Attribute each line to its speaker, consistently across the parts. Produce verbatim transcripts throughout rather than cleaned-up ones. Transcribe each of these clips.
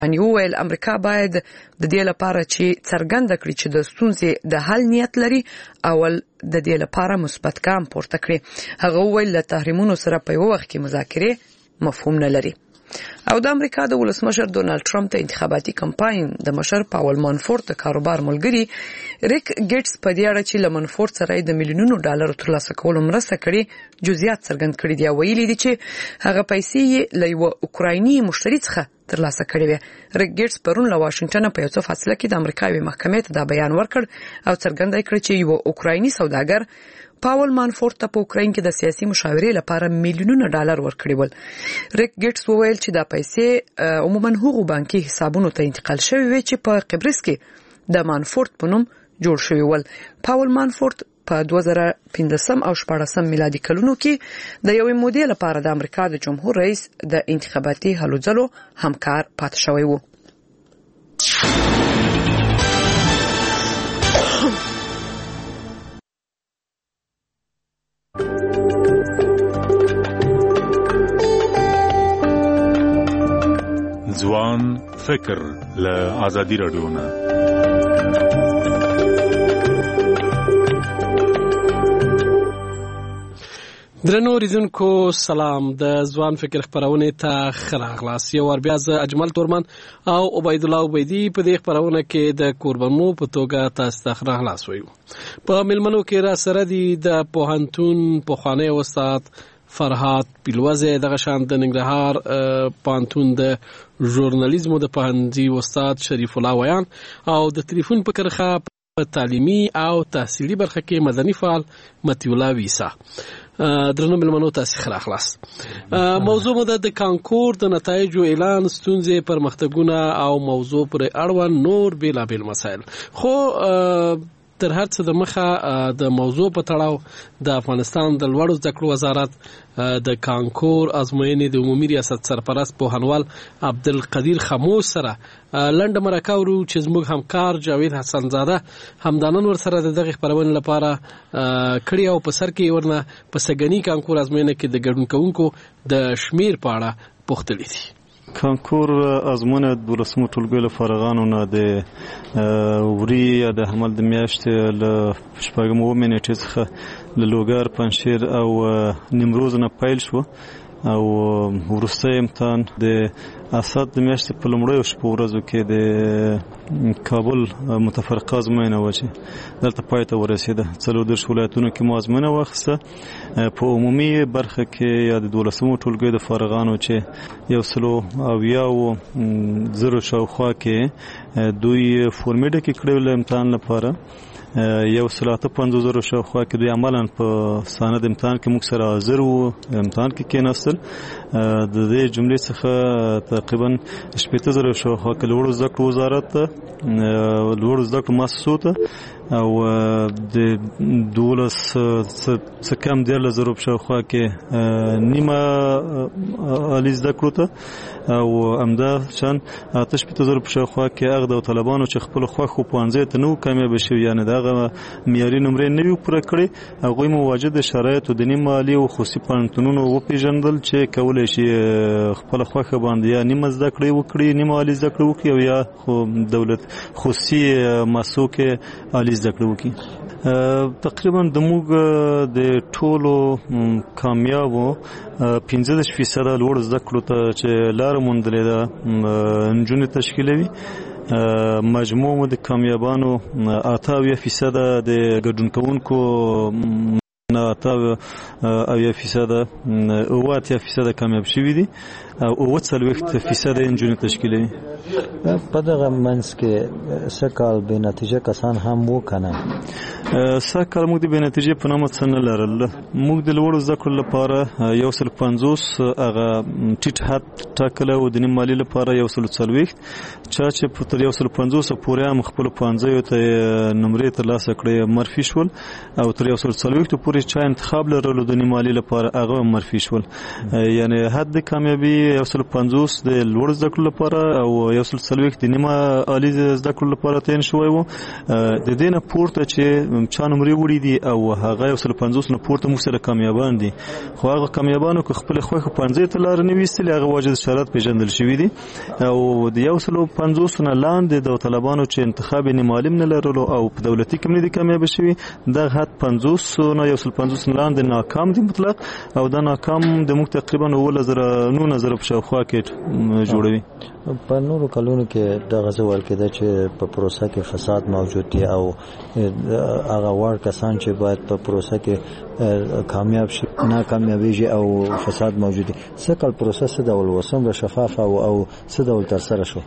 Speaker 1: ان ویل امریکا باید د دې لپاره چې څرګنده کړي چې د ستونزې د حل نیت لري اول د دې لپاره مثبت ګام پورته کړي. هغه ویل له تحریمونو سره په یو وخت کې مذاکرې مفهوم نه لري. او د امریکا د ولسمشر ډونالد ټرمپ د انتخاباتي کمپاین د مشر پاول مانفورت د کاروبار ملګری ریک ګیټس په دې اړه چې له مانفورت سره د میلیونونو ډالرو ترلاسه کولو مرسته کړې جزئیات څرګند کړي دي. ویلي دي چې هغه پیسې له یو اوکرایني مشتري څخه ترلاسه کړې وي. ریک ګیټس پرون له واشنگټن په یو څه فاصله کې د امریکا یوې محکمې ته دا بیان ورکړ او څرګنده کړ چې یو اوکرایني سوداګر پاول مانفورت ته په اوکراین کې د سیاسي مشاورې لپاره میلیونونه ډالر ورکړي ول. ریک ګیټس وویل چې دا پیسې عموما هغو بانکي حسابونو ته انتقال شوی وي چې په قبرس کې د مانفورت په نوم جوړ شوی ول. پاول مانفورت په دوه زره پنځه او شپږ میلادي کلونو کې د یوې مودې لپاره د امریکا د جمهور رئیس د انتخاباتي هلو ځلو همکار پاتې شوی و.
Speaker 2: ځوان فکر له ازادي رادیو نه.
Speaker 3: درنو ریدونکو سلام. د ځوان فکر خبرونه ته خراغلاس یو ور بیا ز اجمل تورمن او عبید الله عبیدی په دې خبرونه کې د قربانو په توګه تاسو ته خراغلاس وایو. په ملمنو کې را سره دي د پوهنتون پوخانه استاد فرهاد پیلوزه دغه شان د ننګرهار پوهنتون د ژورنالیزم د پوهنځي استاد شریف الله ویان او د ټلیفون په کرخه په تعلیمي او تحصیلي برخه کې مدني فعال متی الله ویسا. درنو ملمنو تاسو خلا خلاص. موضوع مو د کانکور د نتایجو اعلان ستونزې پرمختګونه او موضوع پر اړوند نور بیلا بیل مسائل. خو تر هر څه د مخه د موضوع په تړاو د افغانستان د لوړو زده کړو وزارت د کانکور ازموینې د عمومي ریاست سرپرست پوهنوال عبدالقدیر خموس سره لنډه مرکه ورو چې زموږ همکار جاوید حسن زاده همدانن ور سره دغه خبرونه لپاره کړی او په سر کې ورنه په سګنی کانکور ازموینه کې د ګډون کوونکو د شمیر په اړه پوښتلې دي.
Speaker 4: کانکور ازمونه د ولسمو ټولګیو فارغانو نه د وري د حمل د میاشتې له شپږم اووه نیټې څخه له لوګر پنجشیر او نیمروز نه پیل شو او وروستی امتحان د اسد د میاشتې په لومړیو شپو ورځو کې د کابل متفرقه ازموینه وه چې دلته پای ته ورسېده. څلور دېرش ولایتونو کې مو ازموینه واخیسته. په عمومي برخه کې یا د دولسمو ټولګیو د فارغانو چې یو سلو اویاو زرو شاوخوا کې دوی فورمې ډکې کړې له امتحان لپاره. یو سل اته پنځوس زرو شاوخوا کې دوی عملاً په سند امتحان کې موږ سره حاضر وو، امتحان کې کېناستل. د دې جملې څخه تقریبا شپېته زره شاوخوا کې لوړو زده کړو وزارت ته، لوړو زده کړو مؤسسو ته او د دولس څه کم دیارلس زرو شاوخوا کې نیمه عالي زده کړو ته او همدا شان اته شپېته زرو شاوخوا کې هغه د طالبانو چې خپل خوښو پوهنځیو ته نه وو کامیابه شوي، یعنې د هغه معیاري نمرې نه وي پوره کړې، هغوی مواجد شرایطو د نیمه عالي او خصوصي پوهنتونونو وپېژندل چې کولی شي خپله خوښه باندې یا نیمه زده کړې وکړي، نیمه عالي زده کړې وکړي او یا خو دولت خصوصي مؤسسو کې عالي زده کړې وکړي. تقریبا د موږ د ټولو کامیابو پنځه دېرش فیصده لوړ زده کړو ته چې لاره موندلې ده نجونې تشکیلوي. مجموع مو د کامیابانو اته اویا فیصده د ګډون کوونکو اته اویا فیصده اوه اتیا فیصده کامیاب شوي دي او اوه څلوېښت فیصده نجونې تشکیلوي.
Speaker 5: په دغه منځ کې څه کال بې نتیجه کسان هم وو که نه؟
Speaker 4: څه کال موږ د بې نتیجې په نامه څه نه لرل. موږ د لوړو زده کړو لپاره یو سل پنځوس هغه ټیټ حد ټاکلی و، د نیم مالي لپاره یو سل څلوېښت. چا چې تر یو سل پنځوسو پورې هم خپلو پوهنځیو ته نمرې ترلاسه کړې معرفي شول او تر یو سل څلوېښتو پورې چا انتخاب لرلو د نیم مالي لپاره هغه هم معرفي شول. یعنې حد د کامیابي یو سل پنځوس د لوړ زده کړو لپاره او یو سل څلوېښت د نیمه عالي زده کړو لپاره تعین شوی و. د دې نه پورته چې چا نمرې وړي دي او هغه یو سل پنځوس نه پورته موږ سره کامیابان دي، خو هغه کامیابانو که خپل خوښه پنځه ته لار نه ویستلې هغه واجد شرایط پیژندل شوي دي او د یو سل پنځوس نه لاندې داوطلبانو چې انتخاب نیمه نه لرلو او په دولتي کې نه دي کامیاب شوي دغه حد پنځوس نه یو سل پنځوس نه لاندې ناکام دي مطلق او دا ناکام د موږ تقریبا اووه زره نهه زره په شاوخوا کې جوړوي.
Speaker 5: په نورو کلونو کې دغه ځول کېده چې په پروسه کې فساد موجود دی او هغه وړ کسان چې باید په پروسه کې کامیاب شي ناکامیابیږي او فساد موجود دی. څه کال پروسه څه ډول و، څومره شفاف او او څه ډول ترسره شو؟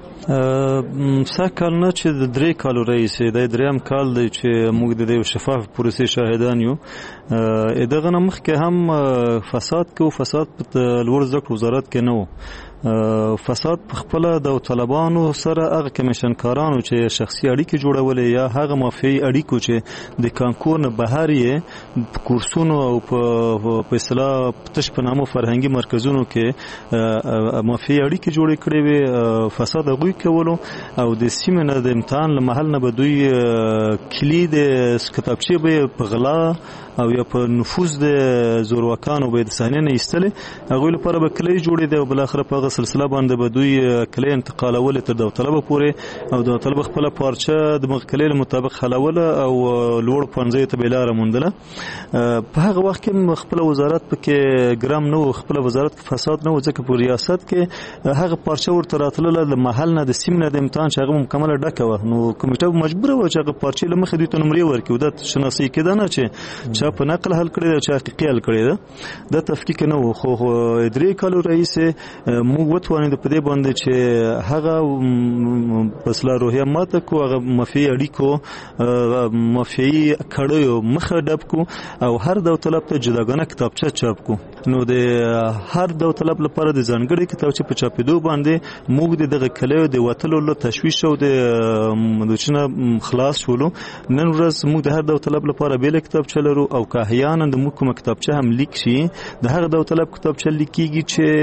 Speaker 4: څه کال نه چې د درې کالو رئیس دی دریم کال دی چې موږ د دې شفاف پروسې شاهدان یو. دغه نه مخکې هم فساد کو فساد په لوړ زده کړو وزارت کې نه و. فساد په خپل د طالبانو سره هغه کمیشنکارانو چې شخصي اړیکې جوړولې یا هغه مافیایي اړیکو چې د کانکور نه بهر یې په کورسونو او په اصطلاح تش په نامو فرهنګي مرکزونو کې مافیایي اړیکې جوړې کړې وې، فساد هغوی کولو او د سیمې نه د امتحان له محل نه به دوی کلید کتابچې به په غلا او یا په نفوذ د زورواکانو به د صحنې نه ایستلې، هغوی لپاره به کلی جوړېدی او بالاخره په هغه سلسله باندې به دوی کلی انتقالولې تر داوطلبه پورې او داوطلبه خپله پارچه د مغ کلی له مطابق حلوله او لوړ ښوونځیو ته به یې لاره موندله. په هغه وخت کې خپله وزارت پکې ګرام نه و، خپله وزارت کې فساد نه و ځکه په ریاست کې هغه پارچه ورته راتلله د محل نه د سیمې نه د امتحان چې هغه مکمله ډکه وه، نو کمیټه مجبوره وه چې هغه پارچې له مخې دوی ته نمرې ورکړي. دا شناسي کېده نه چې چا په نقل حل کړی ده چا حقیقي حل کړی ده، دا تفکیک نه و. خو درې کالو رئیسې موږ وتوانېدو په دې باندې چې هغه پسله روحیه ماته کو، هغه مافیایي اړیکو مافیایي کړیو مخه ډب کو او هر داوطلب ته جداګانه کتابچه چاپ کو. نو د هر داوطلب لپاره د ځانګړې کتابچې په چاپېدو باندې موږ د دغه کلیو د وتلو له تشویش او د دوچنه خلاص شولو. نن ورځ موږ د هر داوطلب لپاره بېله کتابچه لرو او که احیانا د موږ کومه کتابچه هم لیک شي د هغه داوطلب کتابچه لیکېږي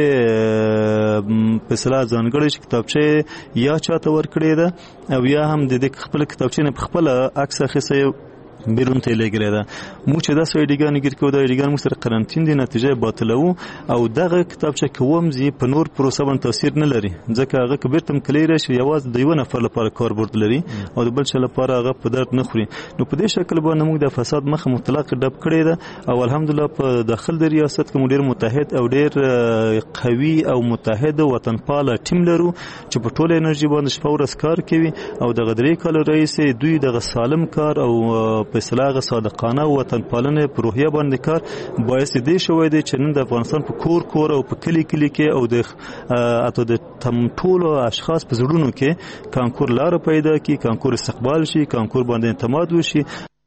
Speaker 4: چې په اصطلاح ځانګړې کتابچه یا چاته ورکړې ده او یا هم د دې خپله کتابچې نه په خپله عکس اخیستی بیرون ته لګرې ده. موږ چې داسې ایډیګانې ګیر کوو دا ایډیګان موږ سره قرنطین دي، نتیجه باطلوو او دغه کتابچه که ومځي په نور پروسه باندې تاثیر نه لري ځکه هغه که بیرته کلی راشي یوازې د یوه نفر لپاره کاربرد لري او د بل چا لپاره هغه په درد نه خوري. نو په دې شکل باندې موږ د فساد مخه مطلق ډب کړې ده او الحمدلله په داخل د ریاست کې موږ ډېر متحد او ډېر قوي او متحد وطنپاله ټیم لرو چې په ټوله انرژي باندې شپه ورځ کار کوي او دغه درې کاله رئیس دوی دغه سالم کار او په اصطلاح صادقانه وطن پالنه په روحیه باندې کار باعث دې شوی دی چې نن د افغانستان په کور کور او په کلی کلی کې او د اته د تم ټولو اشخاص په زړونو کې کانکور لار پیدا کی، کانکور استقبال شي، کانکور باندې اعتماد وشي.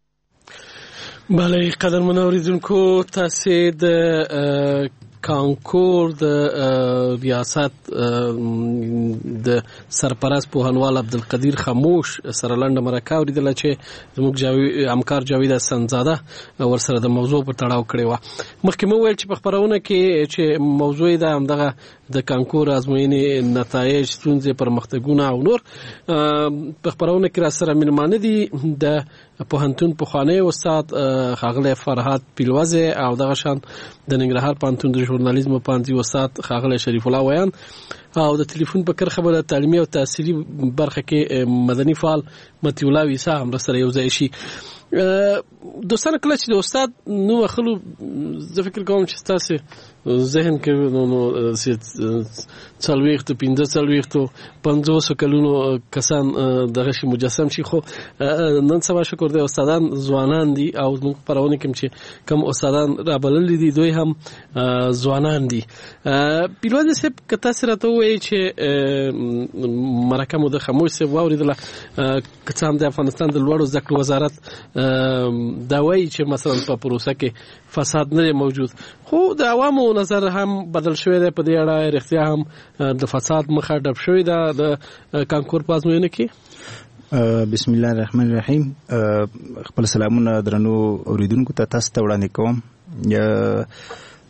Speaker 3: بله قدرمن اوریدونکو، تاسو د کانکور د ریاست د سرپرست پوهنوال عبدالقدیر خاموش سره لنډه مرکه اوریدله چې زموږ جاوی همکار جاوید حسنزاده ورسره د موضوع په تړاو کړې وه. مخکې مو ویل چې په خپرونه کې چې موضوع یې ده همدغه د کانکور ازموینې نتایج، ستونزې، پرمختګونه او نور. په خپرونه کې را سره مېلمانه دي د پوهنتون پخوانی استاد ښاغلی فرهاد پیلوزی او دغه شان د ننګرهار پوهنتون د ژورنالیزم پوهنځي استاد ښاغلی شریف الله ویان او د ټلیفون په کرښه به د تعلیمي او تحصیلي برخه کې مدني فعال مطیع الله عیسی هم سره یو ځای شي. دوستانه کله چې د استاد نوم اخلو زه فکر کوم چې ستاسې ذهن کې نو نو څلوېښتو پنځه څلوېښتو پنځوسو کلونو کسان دغه شي مجسم شي، خو نن سبا شکر دی استادان ځوانان دي او موږ خپرونه کې چې کوم استادان رابللي دي دوی هم ځوانان دي. پیلوزی صاحب که تاسې راته ووایئ چې مرکه مو د خاموش صاحب واورېدله که څه هم د افغانستان د لوړو زده کړو وزارت دا وایي چې مثلا په پروسه کې فساد نه دی موجود، خو د عوامو نظر هم بدل شوی دی په دې اړه رښتیا هم د فساد مخه ډب شوې ده د کانکور په ازموینه کې.
Speaker 6: بسم الله الرحمن الرحیم. خپل سلامونه درنو اوریدونکو ته تاسو ته وړاندې کوم.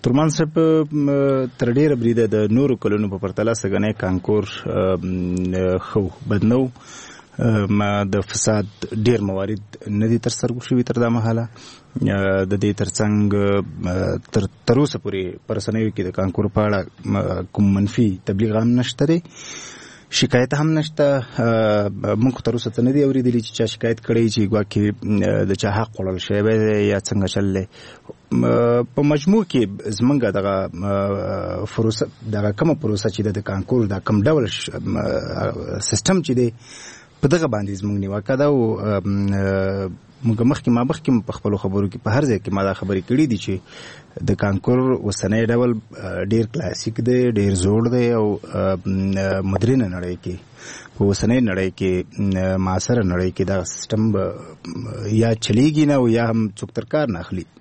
Speaker 6: ترمان صاحب تر ډیره بریده د نورو کلونو په پرتله سګنې کانکور خو بدنو ما د فساد ډیر موارد ندي تر سر شوي تر دا مهاله د دې ترڅنګ تر تر اوسه پورې پرسنوي کې د کانکور په اړه کوم منفي تبلیغ هم نشته دی شکایت هم نشته موږ تر اوسه څه نه دي اورېدلي چې چا شکایت کړی چې ګواکې د چا حق خوړل شوی یا څنګه چل دی په مجموع کې زمونږ دغه پروسه دغه کومه پروسه چې د کانکور دا کوم ډول سیستم چې دی په دغه باندې زمونږ نیوکه ده او موږ مخکې ما مخکې په خپلو خبرو کې په هر ځای کې ما دا خبرې کړي دي چې د کانکور اوسنی ډول ډېر کلاسیک دی ډېر زوړ دی او مدرنه نړۍ کې په اوسنۍ نړۍ کې معاصره نړۍ کې دا سیستم یا چلیږي نه او یا هم څوک تر کار نه اخلي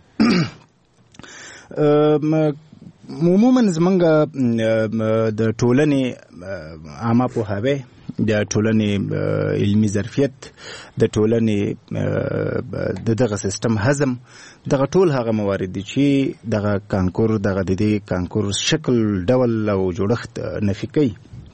Speaker 6: عموما زمونږ د ټولنې عامه پوهاوی د ټولنې علمي ظرفیت د ټولنې د دغه سیستم هضم دغه ټول هغه موارد دي چې دغه کانکور دغه د دې کانکور شکل ډول او جوړښت نفي کوي.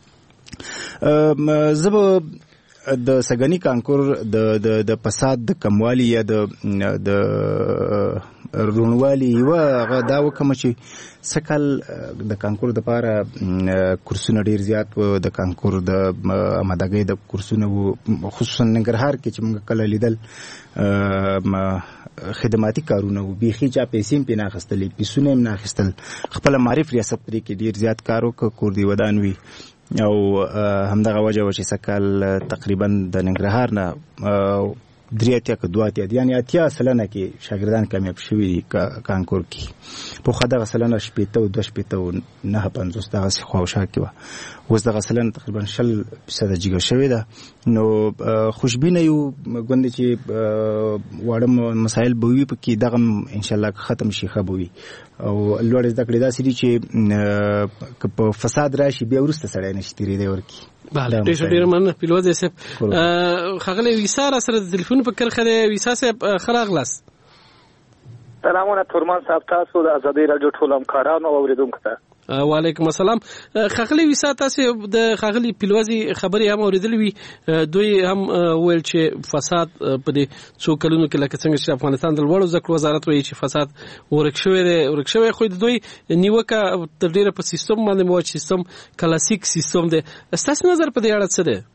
Speaker 6: زه به د سګنی کانکور د د فساد د کموالي یا د د رونوالي یو هغه دا وکم چې سکل د کانکور د پاره کورسونه ډیر زیات و د کانکور د آمادګۍ د کورسونه خصوصا ننګرهار کې چې موږ کله لیدل خدماتي کارونه و بيخي چا پیسې په ناخستلې پیسونه هم ناخستل خپل معرف ریاست پرې کې ډیر زیات کارو کور دی ودان وی او همدغه وجه و چې سکل تقریبا د ننګرهار نه درې اتیا که دوه اتیا یعنی اتیا سلنه کې شاګردان کامیاب شوي کانکور کې په خو دغه سلنه شپېته او دوه شپېته او نهه پنځوس دغسې خواوشا کې وه اوس دغه سلنه تقریبا شل فیصده جګه شوې ده نو خوشبینه یو ګوندې چې واړه مسایل به وي پکې دغه انشاءالله ختم شي ښه به وي او لوړې زده کړې داسې دي چې که په فساد راشي بیا وروسته سړی نشي تېرېدی ورکي.
Speaker 3: بله ډېر ډېر مننه پیلوزی صاحب. ښاغلی ویسا را سره د تلیفون په کرښه دی. ویسا صاحب ښه راغلاست.
Speaker 7: سلامونه تورمان صاحب تاسو د ازادۍ راډیو ټولو همکارانو او اورېدونکو ته.
Speaker 3: وعلیکم السلام. ښاغلی ویسا تاسو د ښاغلی پیلوزی خبرې هم اورېدلې وي دوی هم ویل چې فساد په دې څو کلونو کې لکه څنګه چې افغانستان د لوړو زده کړو وزارت وایي چې فساد ورک شوی دی ورک شوی خو د دوی نیوکه تر ډېره په سیستم باندې مو چې سیستم کلاسیک سیستم دی. ستاسو نظر په دې اړه څه دی؟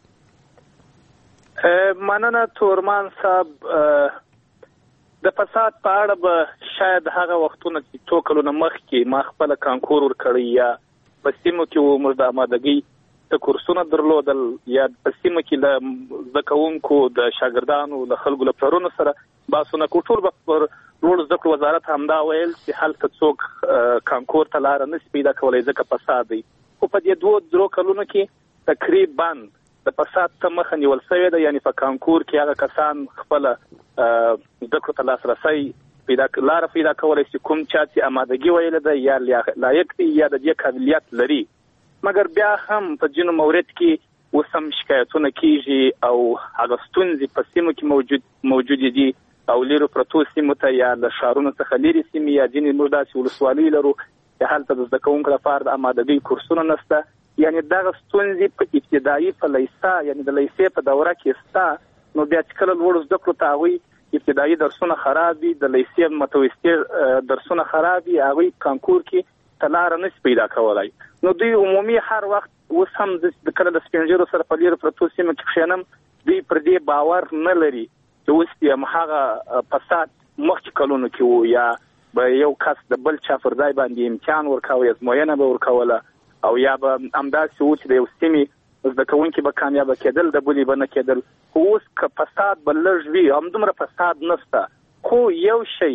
Speaker 7: مننه تورمان صاحب. د فساد په اړه به شاید هغه وختونه چې څو کلونه مخکې ما خپله کانکور ورکړی یا په سیمو کې و موږ د آمادګۍ ته کورسونه درلودل یا په سیمو کې له زده کوونکو د شاګردانو له خلکو له پلرونو سره بحثونه کوو ټول به پر لوړو زده کړو وزارت همدا ویل چې هلته څوک کانکور ته لاره نشي پیدا کولی ځکه فساد دی. خو په دې دوه درو کلونو کې تقریبا د فساد ته مخه نیول شوې ده یعنی په کانکور کې هغه کسان خپله زده کړو ته لاسرسی پیدا لاره پیدا کولی شي کوم چا چې آمادګي ویله ده یا لایق دی یا د دې قابلیت لري. مګر بیا هم په ځینو مورد کې اوس هم شکایتونه کېږي او هغه ستونزې په سیمو کې موجود موجودې دي او لیرو پرتو سیمو ته یا له ښارونو څخه لیرې سیمې یا ځینې موږ داسې ولسوالۍ لرو چې هلته د زده کوونکو لپاره د آمادګۍ کورسونه نشته. یعنی دغه ستونزې په ابتدایي په لیسه یعنی د لیسې په دوره کې شته نو بیا چې کله لوړو زده کړو ته هغوی ابتدایي درسونه خراب وي د لیسې متوسطې درسونه خراب وي هغوی کانکور کې ته لاره نشي پیدا کولی. نو دوی عمومي هر وخت اوس هم د کله د سپین ږیرو سره په لیرو پرتو سیمو کې کښېنم دوی پر دې باور نه لري چې اوس یې همهغه فساد مخکې کلونو کې و یا به یو کس د بل چا پر ځای باندې امتحان ورکاوه ازموینه به ورکوله او یا به همداسې و چې د یو سیمې زده کوونکي به کامیابه کېدل د بلې به نه کېدل. خو اوس که فساد به لږ وي همدومره فساد نشته خو یو شی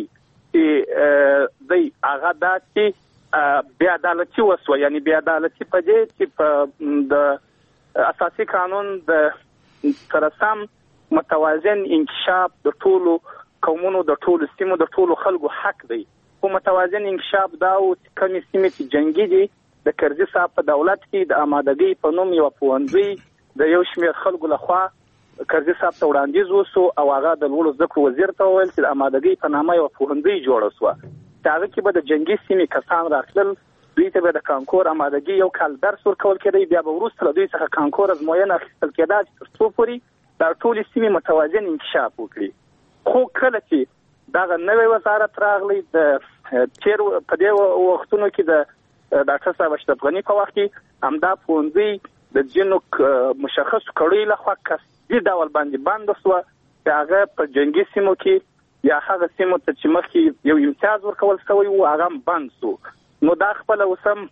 Speaker 7: چې دی هغه دا چې بې عدالتي وسوه یعنی بې عدالتي په دې چې په د اساسي قانون د سره سم متوازن انکشاف د ټولو قومونو د ټولو سیمو د ټولو خلکو حق دی. خو متوازن انکشاف دا و چې کومې سیمې چې جنګي دي د کرزي صاحب په دولت کې د آمادګۍ په نوم یوه پوهنځۍ د یو شمېر خلکو لخوا کرزي صاحب ته وړاندیز وسو او هغه د لوړو زده کړو وزیر ته وویل چې د آمادګۍ په نامه یوه پوهنځۍ جوړه سوه. دا کې به د جنگي سیمې کسان راتلل، دوی ته به د کانکور آمادګي یو کال درس ورکول کېدی، بیا به وروسته له دوی څخه کانکور ازموینه اخیستل کېده چې تر څو پورې دا ټولې سیمې متوازن انکشاف وکړي. خو کله چې دغه نوی وزارت راغلی د چیر په دې وختونو کې د ډاکټر صاحب اشرف غني په وخت کې همدا ښوونځي د ځینو مشخصو کړیو لخوا قصدي ډول باندې بند شوه چې هغه په جنګي سیمو کې یا هغه سیمو ته چې مخکې یو امتیاز ورکول شوی و هغه هم بند شو. نو دا خپله اوس هم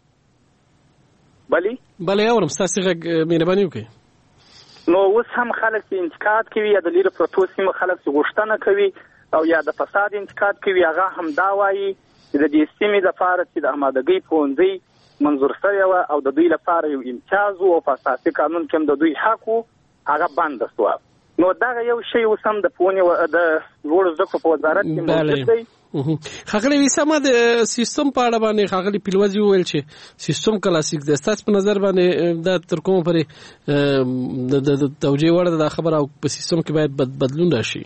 Speaker 7: بلې
Speaker 3: بلې اورم ستاسې غږ مهرباني وکړئ.
Speaker 7: نو اوس هم خلک چې انتقاد کوي یا د لیرې پرتو سیمو خلک چې غوښتنه کوي او یا د فساد انتقاد کوي، هغه هم دا وایي چې د دې سیمې لپاره چې د آمادګۍ ښوونځی منظور شوی وه او د دوی لپاره یو امتیاز و او په اساسي قانون کې هم د دوی حق و، هغه بنده شوه. نو دغه یو شی اوس هم د پوهنې د لوړو زده کړو په وزارت کې موجود دی.
Speaker 3: ښاغلی ویسا، ما د سیستم په اړه باندې ښاغلي پیلوزي وویل چې سیستم کلاسیک دی. ستاسو په نظر باندې دا تر کومه پورې د توجیه وړ ده دا خبره او په سیستم کې باید بدلون راشي؟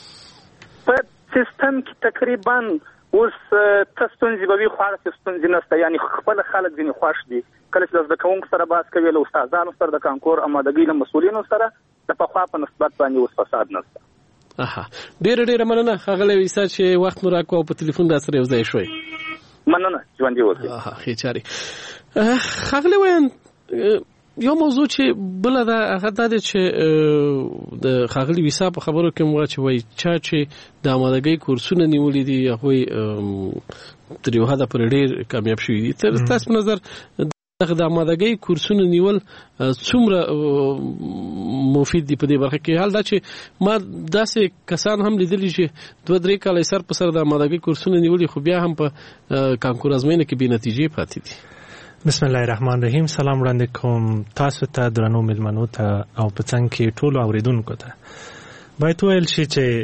Speaker 7: په سیستم کې تقریبا اوس ته ستونزې به وي خو هغسې ستونزې نشته، یعنې خپله خلک ځینې خوښ دي. کله چې له زده کوونکو سره بحث کوي، له استادانو سره، د کانکور آمادګۍ له مسؤلینو سره، د پخوا په نسبت باندې اوس فساد نشته.
Speaker 3: اها، ډېره ډېره مننه ښاغلی ویسا چې وخت مو راکړو او په تلیفون را سره یو ځای شوئ.
Speaker 7: مننه، ژوندي اوسئ.
Speaker 3: اها، ښې چارې. ښاغلی ویاند، یو موضوع چې بله ده هغه دا دی چې د ښاغلي ویسا په خبرو کې موږ چې وایي چا چې د آمادګۍ کورسونه نیولي دي هغوی تر یو حده پورې ډېر کامیاب شوي دي. ستاسو په نظر دغه د آمادګۍ کورسونه نیول څومره مفید دي په دې برخه کې؟ حال دا چې ما داسې کسان هم لیدلي چې دوه درې کاله یې سر په سر د آمادګۍ کورسونه نیولي خو بیا هم په کانکور ازموینه کې بې نتیجې پاتې دي.
Speaker 8: بسم الله الرحمن الرحیم. سلام وړاندې کوم تاسو ته، درنو مېلمنو ته او په څنګ کې ټولو اوریدونکو ته. باید وویل شي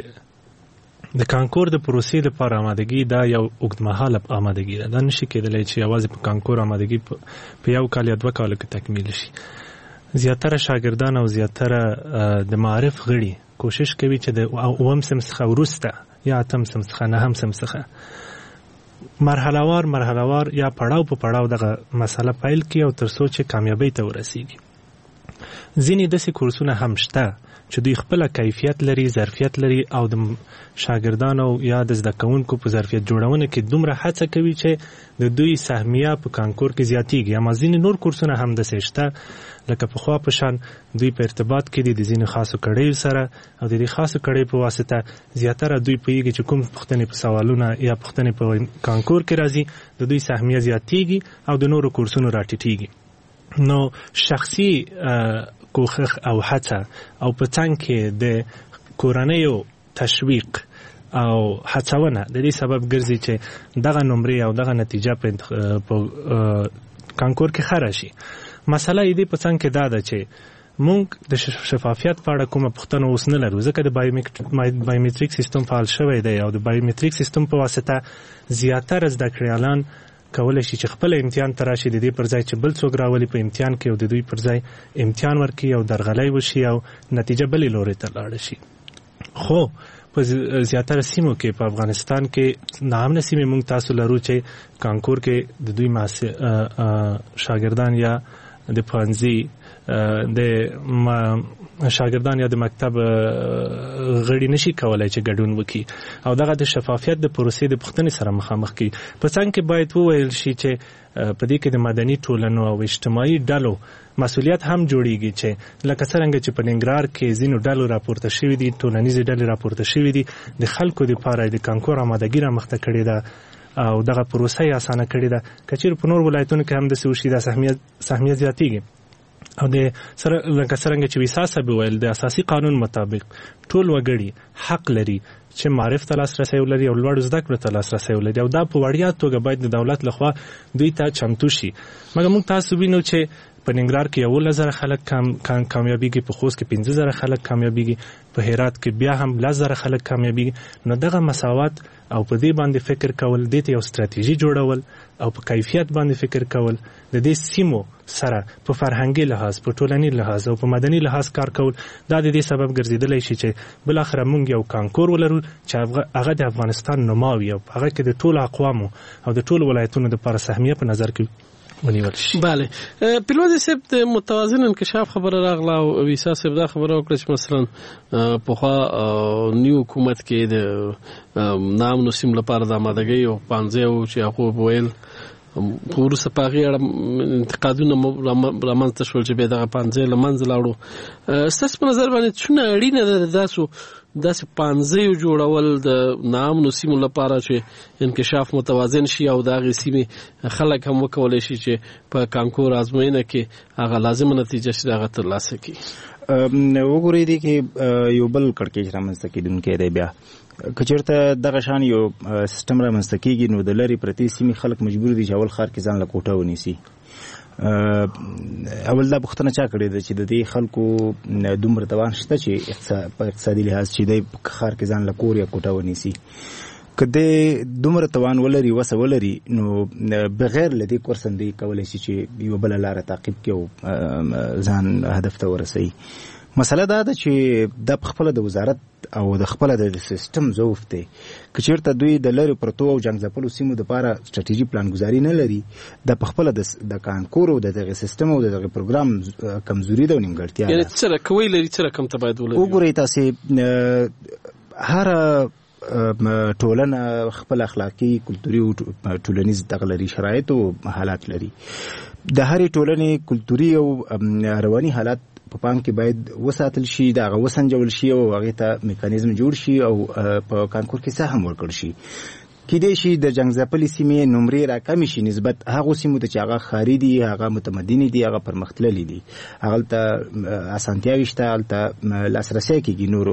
Speaker 8: چې د کانکور د پروسې لپاره آمادګي دا یو اوږدمهاله آمادګي ده. دا نشي کېدلی چې یوازې په کانکور آمادګي په یو کال یا دوه کالو کې تکمیل شي. زیاتره شاګردان او زیاتره د معارف غړي کوشش کوي چې د اووم صنف څخه وروسته یا اتم صنف څخه نهم صنف څخه مرحله وار مرحله وار یا پړاو په پړاو دغه مسله پیل کړي او تر څو چې کامیابۍ ته ورسیږي. ځینې داسې کورسونه هم شته چې دوی خپله کیفیت لري، ظرفیت لري او د شاګردانو یا د زده کوونکو په ظرفیت جوړونه کې دومره هڅه کوي چې د دوی سهمیه په کانکور کې زیاتیږي. اما ځینې نور کورسونه هم داسې شته لکه پخوا په شان دوی په ارتباط کې دي د ځینې خاصو کړیو سره او د دې خاصو کړیو په واسطه زیاتره دوی پوهیږي چې کوم پوښتنې په سوالونه یا پوښتنې په کانکور کې راځي د دوی سهمیه زیاتیږي او د نورو کورسونو راټیټیږي. نو شخصي کوښښ او هڅه او په څنګ کې د کورنیو تشویق او هڅونه د دې سبب ګرځي چې دغه نمرې او دغه نتیجه په کانکور کې ښه راشي. مسله یې دې په څنګ کې دا ده چې موږ د شفافیت په اړه کومه پوښتنه اوس نه لرو، ځکه د بایومتریک سیستم فعال شوی دی او د بایومتریک سیستم په واسطه زیاتره زده کړیالان کولی شي چې خپل امتحان ته راشي، د دې پر ځای چې بل څوک راولي په امتحان کې او د دوی پر ځای امتحان ورکړي او درغلی وشي او نتیجه بلې لوري ته لاړه شي. خو په زیاتره سیمو کې په افغانستان کې نامنه سیمې موږ تاسو لرو چې کانکور کې د دوی شاګردان یا د پوهنځي د شاګردان یا د مکتب غړي نشي کولای چې ګډون وکړي او دغه د شفافیت د پروسې د پوښتنې سره مخامخ کړي. په څنګ کې باید وویل شي چې په دې کې د مدني ټولنو او اجتماعي ډلو مسؤلیت هم جوړیږي چې لکه څرنګه چې په ننګرهار کې ځینو ډلو راپورته شوي دي، ټولنیزې ډلې راپورته شوي دي، د خلکو دپاره د کانکور آمادګي رامخته کړې ده او دغه پروسه یې اسانه کړې ده. که چېرې په نور ولایتونو کې هم داسې وشي دا سهمیه زیاتیږي او د سره لکه څرنګه چې ویسا صاحب ویل د اساسي قانون مطابق ټول وګړي حق لري چې معرف ته لاسرسی ولري او لوړو زده کړو ته لاسرسی ولري او دا په وړیا توګه باید د دولت لخوا دوی ته چمتو شي. مګر موږ تاسو وینو چې په ننګرهار کې یولس زره خلک کامیابیږي، په خوست کې پنځه زره خلک کامیابیږي، په هرات کې بیا هم لس زره خلک کامیابیږي. نو دغه مساوات او په دې باندې فکر کول، دې ته یو ستراتیژي جوړول او په کیفیت باندې فکر کول، د دې سیمو سره په فرهنګي لحاظ، په ټولنی لحاظ او په مدني لحاظ کار کول، دا د دې سبب ګرځیدلی شي چې بل اخر موږ یو کانکور ولرو چې هغه د افغانستان نماوي او هغه کې د ټولو اقوامو او د ټولو ولایتونو لپاره سهمیه په نظر کې ونیول شي.
Speaker 3: بله پیلوټ صاحب د متوازن انکشاف خبره راغله او ویسا صاحب دا خبره وکړه چې مثلا پخوا نیو حکومت کې د نام نسیم لپاره د آمادګۍ او پانځه او چې هغه ویل پورسه پاغي اړه انتقادونه رامنځته شول چې به دغه پانځه لمنځه لاړو. ستاسو په نظر باندې څونه اړینه ده داسو داسې پانځه جوړول د نام نسیمو لپاره چې انکشاف متوازن شي او دغه سیمه خلک هم وکولای شي چې په کانکور آزموینه کې هغه لازمه نتیجه شي هغه ترلاسه کړي.
Speaker 6: وګورئ دي کې یو بل کړکېچ رامنځته کېدونکی دی. بیا کچېرته دغه شان یو سیستم رامنځته کېږي نو د لرې پرتې سیمې خلک مجبور دي چې اول ښار کې ځان له کوټه ونیسي. اول دا پوښتنه چا کړې ده چې د دې خلکو دومره توان شته چې په اقتصادي لحاظ چې دی ښار کې ځان له کور یا کوټه ونیسي؟ که د دومره توان ولري، وسه ولري، نو بغیر له دې کورسندې کولی شي چې یوه بله لاره تعقیب کړي او ځان هدف ته ورسوي. مسله دا ده چې دا په خپله د وزارت او د خپله د سیستم ضعف دی. که چېرته دوی د لرې پرتو او جنګ ځپلو سیمو دپاره سټراټیژي پلانګذاري نه لري، دا په خپله د کانکور او د دغه سیستم او د دغه پروګرام کمزوري ده او نیمګړتیا ده.
Speaker 3: یعنې څه رکوی لري، څه رقم ته باید ولري؟
Speaker 6: وګورئ تاسې هره ټولنه خپل اخلاقي، کلتوري او ټولنیز دغه لري شرایط او حالات لري. د هرې ټولنې کلتوري او رواني حالات په پام کې باید وساتل شي، دا هغه وسنجول شي او هغې ته میکانیزم جوړ شي او په کانکور کې سهم ورکړ شي. کیدای شي د جنګ ځپلې سیمې نمرې راکمې شي نسبت هغو سیمو ته چې هغه ښاري دي، هغه متمدنې دي، هغه پرمختللي دي، هغلته اسانتیاوې شته، هلته لاسرسی کېږي نور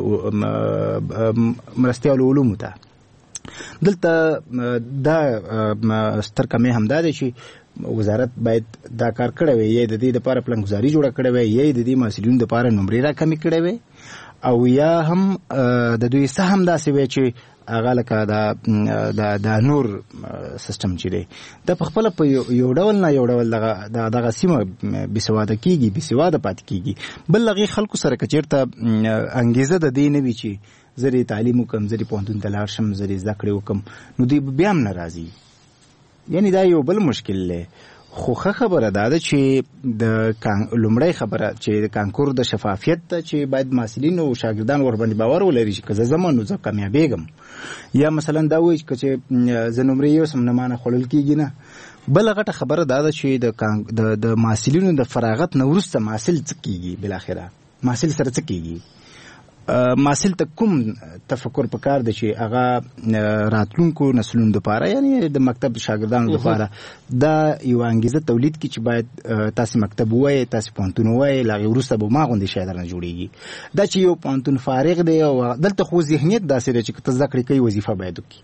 Speaker 6: مرستیالو علومو ته. دلته دا ستر کمی هم دا دی چې وزارت باید دا کار کړی وي، یا د دې دپاره پلانګذاري جوړه کړې وي، یا د دې محصلینو دپاره نمرې راکمې کړې وي، او یا هم د دوی سهم داسې وي چې هغه لکه دا نور سیستم چې دی دا په خپله په یو ډول نه یو ډول دغه سیمه بېسواده کېږي، بېسواده پاتې کېږي. بل هغې خلکو سره که چېرته انګېزه د دې نه وي چې زه دې تعلیم وکړم، زه دې پوهنتون ته لاړ شم، زه دې زده کړې وکړم، نو دوی بیا هم نه راځي. یعنې دا یو بل مشکل دی. خو ښه خبره دا ده چې د لومړی خبره چې د کانکور د شفافیت ته چې باید محصلین او شاګردان ورباندې باور ولري چې که زه ځم نو زه کامیابېږم، یا مثلا دا وایي چې زه نمرې یوسم نه مانه خوړل کېږي نه. بله غټه خبره دا ده چې د محصلینو د فراغت نه وروسته محصل څه کېږي، بالاخره محصل سره څه کېږي؟ محصل ته کوم تفکر پکار دی چې هغه راتلونکو نسلونو دپاره، یعنی د مکتب شاګردانو دپاره دا یو انګیزه تولید کړي چې باید تاسې مکتب ووایئ، تاسې پوهنتون ووایئ، له هغې وروسته به ما غوندې شی درنه جوړېږي. دا چې یو پوهنتون فارغ دی او دلته خو ذهنیت داسې دی چې که ته زده کړې کوي وظیفه باید وکړي.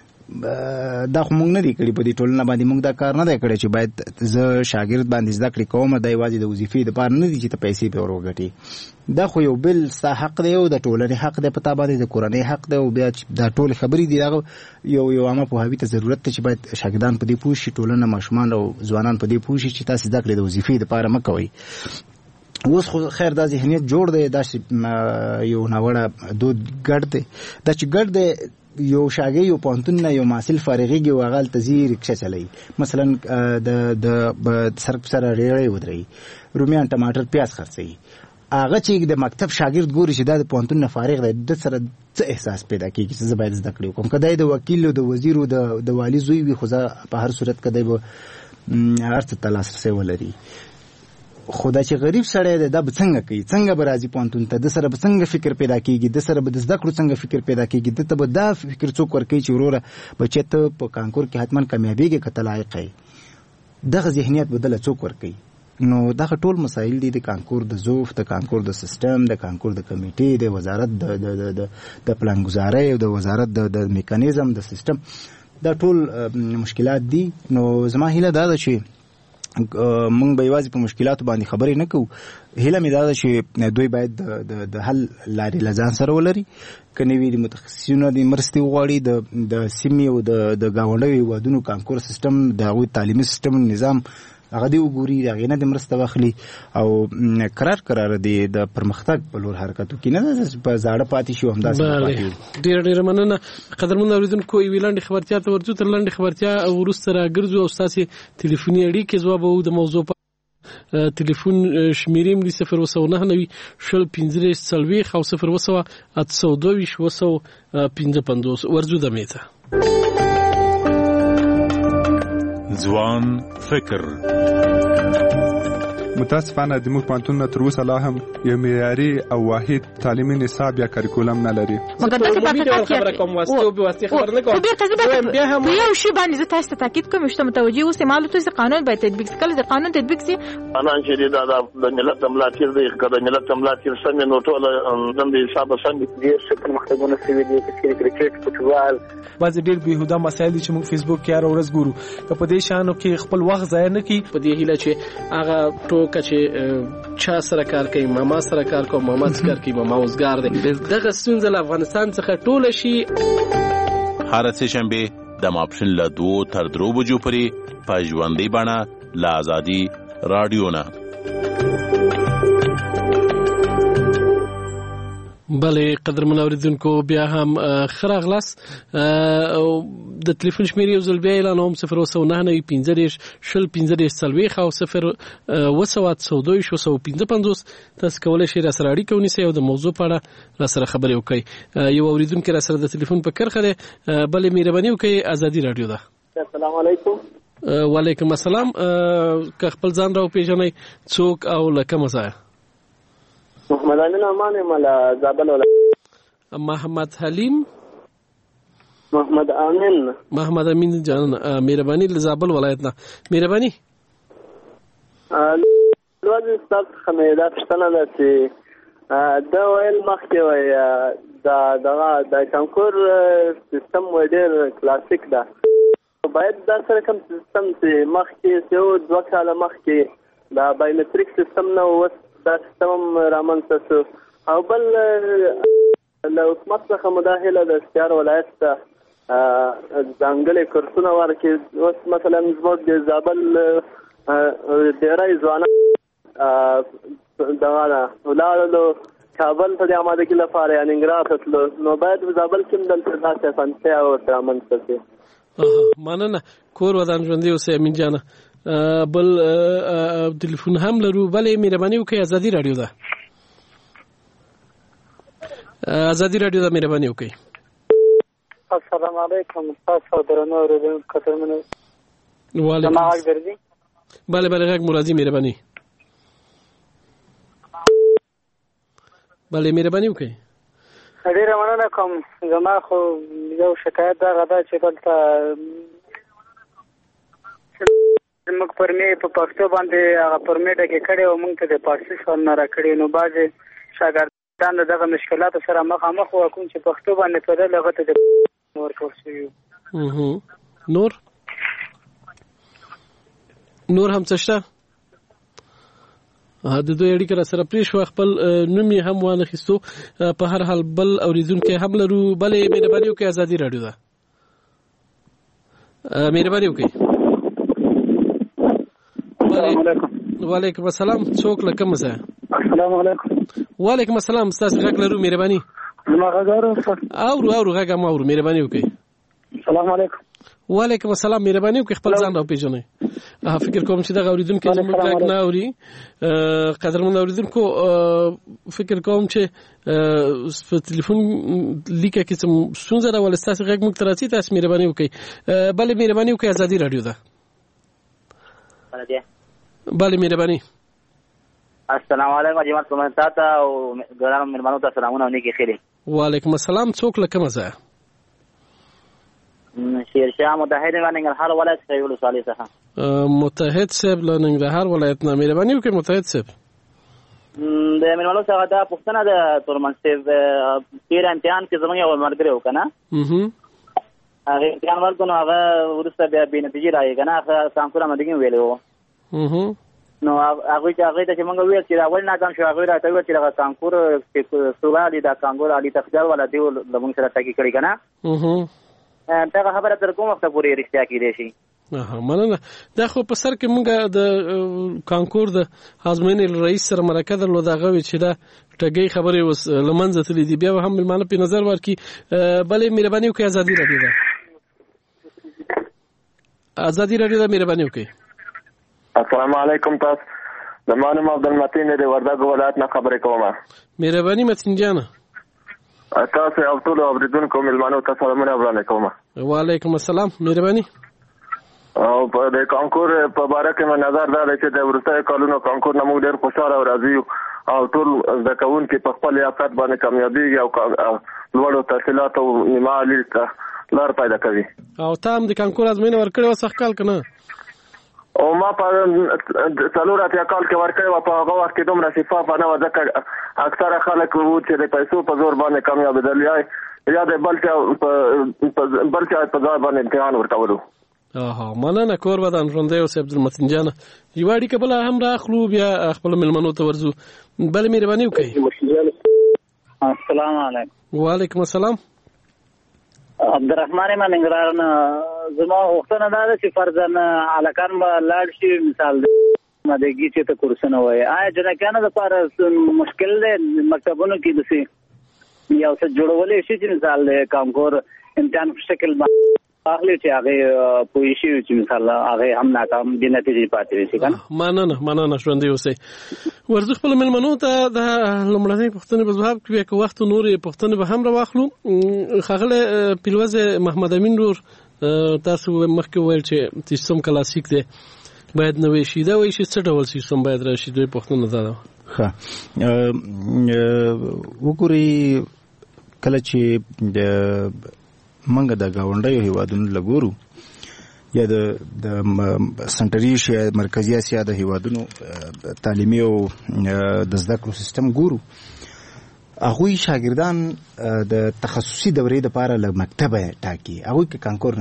Speaker 6: دا خو موږ نه دی کړي، په دې ټولنه باندې موږ دا کار نه دی کړی چې باید زه شاګرد باندې زده کړې کوم، دا یوازې د وظیفې دپاره نه دي چې ته پیسې پرې ور وګټې. دا خو یو بل ستا حق دی او د ټولنې حق دی، په تا باندې د کورنۍ حق دی، او بیا دا ټولې خبرې دي هغه یو یو عامه پوهاوي ته ضرورت دی چې باید شاګردان په دې پوه شي، ټولنه ماشومان او ځوانان په دې پوه شي چې تاسې زده کړې د وظیفې دپاره مه کوئ. اوس خو خیر دا ذهنیت جوړ دی، دا یو ناوړه دود ګډ دی. دا چې ګډ دی، یو شاګرد یو پوهنتون نه یو محصل فارغېږي او هغه هلته ځي رکشه چلوي، مثلا د سړک په سره ریړۍ ودروي، رومیان ټماټر پیاز خرڅوي. هغه چې د مکتب شاګرد ګوري چې دا د پوهنتون نه فارغ دی، د سره څه احساس پیدا کېږي چې زه باید زده کړې وکړم؟ که دی د وکیل او د وزیر او د والي زوی وي، خو زه په هر صورت که دی به هر څه ته لاسرسی ولري. خو دا چې غریب سړی دی دا به څنګه کوي؟ څنګه به راځي پوهنتون ته؟ د سره به څنګه فکر پیدا کېږي؟ د سره به د زده کړو څنګه فکر پیدا کېږي؟ د ته به دا فکر څوک ورکوي چې وروره بچی ته په کانکور کې حتما کامیابېږي که ته لایق یې؟ دغه ذهنیت به دله څوک ورکوي؟ نو دغه ټول مسایل دي، د کانکور د ضعف، د کانکور د سیستم، د کانکور د کمیټې، د وزارت د د پلانګذارۍ او د وزارت د میکانیزم د سیستم، دا ټول مشکلات دي. نو زما هیله دا ده چې موږ به یوازې په مشکلاتو باندې خبرې نه کوو. هیله مې دا ده چې دوی باید د حل لارې له ځان سره ولري، که نوي د متخصصینو د مرستې وغواړي، د سیمې او د ګاونډیو هېوادونو کانکور سیستم، د هغوی تعلیمي سیستم نظام هغه دی وګوري، د هغې نه د مرسته واخلي او قرار قرار دی د پرمختګ په لور حرکت وکړي، نه ده په زاړه پاتې شي او همداسې پاتې وي.
Speaker 3: ډېره ډېره مننه. قدرمن اورېدونکو، یوې لنډې خبرتیا ته ورځو، تر لنډې خبرتیا وروسته راګرځو او ستاسې ټلیفوني اړیکې ځواب وو. د موضوع په ټلیفون شمیرې مې صفر اووه سوه نهه نوي شل پنځه دېرش څلوېښت او صفر اووه سوه اته سوه دوه ویشت اووه سوه پنځه پنځوس. ورځو دمې ته.
Speaker 2: ځوان فکر.
Speaker 9: متاسفانه د موږ پوهنتونونه تر اوسه لا هم یو معیاري او واحد تعلیمي نصاب یا کریکولم نه لري.
Speaker 10: مګر داسې خبره کوم واسطه به واسطه خبر نه کوم. بیا هم یو شی باندې زه تاسو ته تاکید کوم چې متوجي اوسئ، معلومات چې قانون باید تطبیق شي. کله چې قانون تطبیق شي
Speaker 11: انا چې دا د ملت ملاتړ دی، کله ملت ملاتړ څنګه نو ټول د حساب څنګه دي چې پرمختګونه شوي دي، چې کرکټ، فوټبال،
Speaker 12: بعض ډېر بهوده مسایل چې موږ فیسبوک کې هر ورځ ګورو، که په دې شانو کې خپل وخت ضایع نه کړي.
Speaker 3: په دې هیله چې هغه ټوکه چې چا سره کار کوي، ماما سره کار کوي، ماما سره کار کوي، ماما اوسګار دی، دغه ستونزه له افغانستان څخه ټوله شي.
Speaker 13: هر څه شنبه د ماپښین له دوو تر درو بجو پورې په ژوندۍ بڼه له آزادي راډیو نه.
Speaker 3: بله قدرمن اوریدونکو، بیا هم ښه راغلاست. د ټلیفون شمیرې یو ځل بیا اعلانوم: صفر اووه سوه نهه نوي پنځه دېرش شل پنځه دېرش څلوېښت او صفر اووه سوه اته سوه دوه ویشت اووه سوه پنځه پنځوس. تاسو کولی شئ راسره اړیکه ونیسئ او د موضوع په اړه راسره خبرې وکړئ. یو اوریدونکی راسره د ټلیفون په کرښه دی. بلې مهرباني وکړئ، ازادي راډیو ده.
Speaker 14: السلام علیکم.
Speaker 3: وعلیکم السلام. که خپل ځان را وپېژنئ، څوک او له کومه ځایه؟
Speaker 14: محمد امین امان یم له زابل ولایت.
Speaker 3: محمد حلیم
Speaker 14: محمد امین
Speaker 3: محمد امین جان، مهرباني له زابل ولایت نه. مهرباني
Speaker 14: لوړ ستاسو خمیده پښتنه ده چې دا ویل مخکې وای دا دغه د کانکور سیستم وای ډېر کلاسیک ده، باید دا سره کوم سیستم چې مخکې چې دوه کاله مخکې دا بایومتریک سیستم نه اوس دا سیستم رامنځته شو. او بل له حکومت څخه مو دا هیله ده چې هر ولایت ته ځانګړي کورسونه ورکړي. اوس مثلا زموږ د زابل ډېری ځوانان دغه ده ولاړلو کابل ته د امادګۍ لپاره یا ننګرهار ته تلو، نو باید په زابل کې هم دلته داسې اسانتیا ورته رامنځته شي.
Speaker 3: مننه. کور ودان ژوندی اوسئ امین جانه. بل ټلیفون هم لرو. بلې مهرباني وکړئ، ازادي راډیو ده. ازادي راډیو ده، مهرباني وکړئ.
Speaker 14: السلام علیکم. تاسو درنو اوریدونکو کترمنو.
Speaker 3: وعلیکم السلام. بله بله غږ مو راځي، مهرباني. بله مهرباني وکړئ.
Speaker 14: ډېره مننه کوم. زما خو یو شکایت دغه ده چې دلته زموږ پرمې په پښتو باندې هغه پرمې ډکې کړې او موږ ته د فارسي سوال نه راکړي، نو بعضې شاګردان د دغه مشکلاتو سره مخامخ وو، کوم چې پښتو باندې تلل هغه ته د ورکول شوي وو.
Speaker 3: نور نور هم څه شته؟ د دوی اړیکه را سره پرې شوه، خپل نوم یې هم وانخیستو. په هر حال بل اوریدونکی هم لرو. بلې مهرباني وکړئ، ازادي راډیو ده. مهرباني وکړئ. وعلیکم السلام. څوک له کومه ځایه؟
Speaker 14: السلام علیکم.
Speaker 3: وعلیکم السلام. ستاسو غږ لرو، مهرباني.
Speaker 14: زما غږ اورو؟
Speaker 3: اورو اورو غږ هم اورو، مهرباني وکړئ.
Speaker 14: السلام علیکم.
Speaker 3: وعلیکم السلام. مهرباني وکړئ خپل ځان راوپېژنئ. فکر کوم چې دغه اوریدونکي زموږ غږ نه اوري. قدرمن اوریدونکو، فکر کوم چې په ټلیفون لیکه کې څه ستونزه راوله، ستاسو غږ موږ ته راځي، تاسو مهرباني وکړئ. بلې مهرباني وکړئ، ازادي راډیو ده. بله مهرباني.
Speaker 15: السلام علیکم جماعت کومنتا ته او ګرانو مېلمنو ته سلامونه او نیکی خیری.
Speaker 3: وعلیکم السلام. څوک له کومه ځایه؟
Speaker 15: شیرشاه متحد له ننګرهار ولایت څخه یو صالح څخه.
Speaker 3: متحد صاحب له ننګرهار ولایت نه، مهرباني وکړئ متحد صاحب.
Speaker 15: د مېلمنو څخه دا پوښتنه ده تورمن صاحب، تیر امتحان کې زموږ یو ملګری و که نه، هغه امتحان ورکړو نو هغه وروسته بیا بې نتیجې راغی که نه، هغه کانکور امادګي مې ویلی و. نو هغه چې هغه ته موږ ویل چې راول نه کم شو هغه راته ویل چې هغه کانکور چې سوالي دا کانکور علي تخجل ولا دی لمون سره تاکي کړی کنه اه دا خبره تر کومه وخت پورې رښتیا کیږي شي
Speaker 3: اه مننه دا خو په سر کې موږ د کانکور د ازموینې رئیس سره مرکه درلوده هغه چې دا ټګي خبرې وس لمنځه تلې دي بیا هم ملمانه په نظر ورکي بلې مهرباني وکړئ ازادي راډیو ده ازادي راډیو ده مهرباني وکړئ
Speaker 16: السلام علیکم تاسو د مانم عبدالمتین د وردګ ولایت نه خبرې کوم
Speaker 3: مهرباني متین جان
Speaker 16: تاسو او ټول اوریدونکو ملمانو ته سلامونه وړاندې کوم
Speaker 3: وعلیکم السلام مهرباني
Speaker 16: او په د کانکور په اړه کې مې نظر دا دی چې د ورته کالونو کانکور نه موږ ډېر خوشاله او راضي او ټول د کون کې په خپل یاقت باندې کامیابیږي او لوړو تحصیلات او نیمالي لار پیدا کوي
Speaker 3: او تام د کانکور ازموینه ورکړې وسخ کال کنه
Speaker 16: او ما په څلور اتیا کال کې ورکړې و په هغه وخت کې دومره شفاف نه و ځکه اکثره خلک وو چې د پیسو په زور باندې کامیابېدل یا د بل څه په بل څه په ځای باندې امتحان ورکولو
Speaker 3: اها مننه کور بدن ژوندې اوسې عبدالمتین جان یو اړیکه بل هم راخلو بیا خپل ملمنو ته ورځو بل مهرباني وکړئ
Speaker 15: السلام علیکم
Speaker 3: وعلیکم السلام
Speaker 15: عبدالرحمن من نگران زما وختونه دا چې فرضاً علاقان به لاړ شي مثال مدګي چې ته کورسونه وای آیا جنکانو د لپاره مشکل دی مکتبونو کې دسي یو څه جوړولې شي چې مثال کانکور امتحان په شکل اخلي چې هغه پوي شي چې مثال هغه هم ناکام دي نتیجې پاتې شي کنه
Speaker 3: مننه مننه ژوندې اوسې ورزخ په ملمنو ته د لمړنۍ پښتنې په ځواب کې که وخت نورې پښتنې به هم راواخلو خغله پیلوز محمد امین نور تاسو مخکې ویل چې سیستم کلاسیک دی باید نوې شي دا وایي چې څه ډول سیستم باید راشي دوی پښتنه ده
Speaker 6: ښه وګورئ کله چې د منګه د گاونډیو هیوادونو لګورو یا د د سنټري شي مرکزی اسیا د هیوادونو تعلیمي او د زده کړو سیستم ګورو هغه شاګردان د تخصصي دورې لپاره له مکتبه ټاکي هغه کې کانکور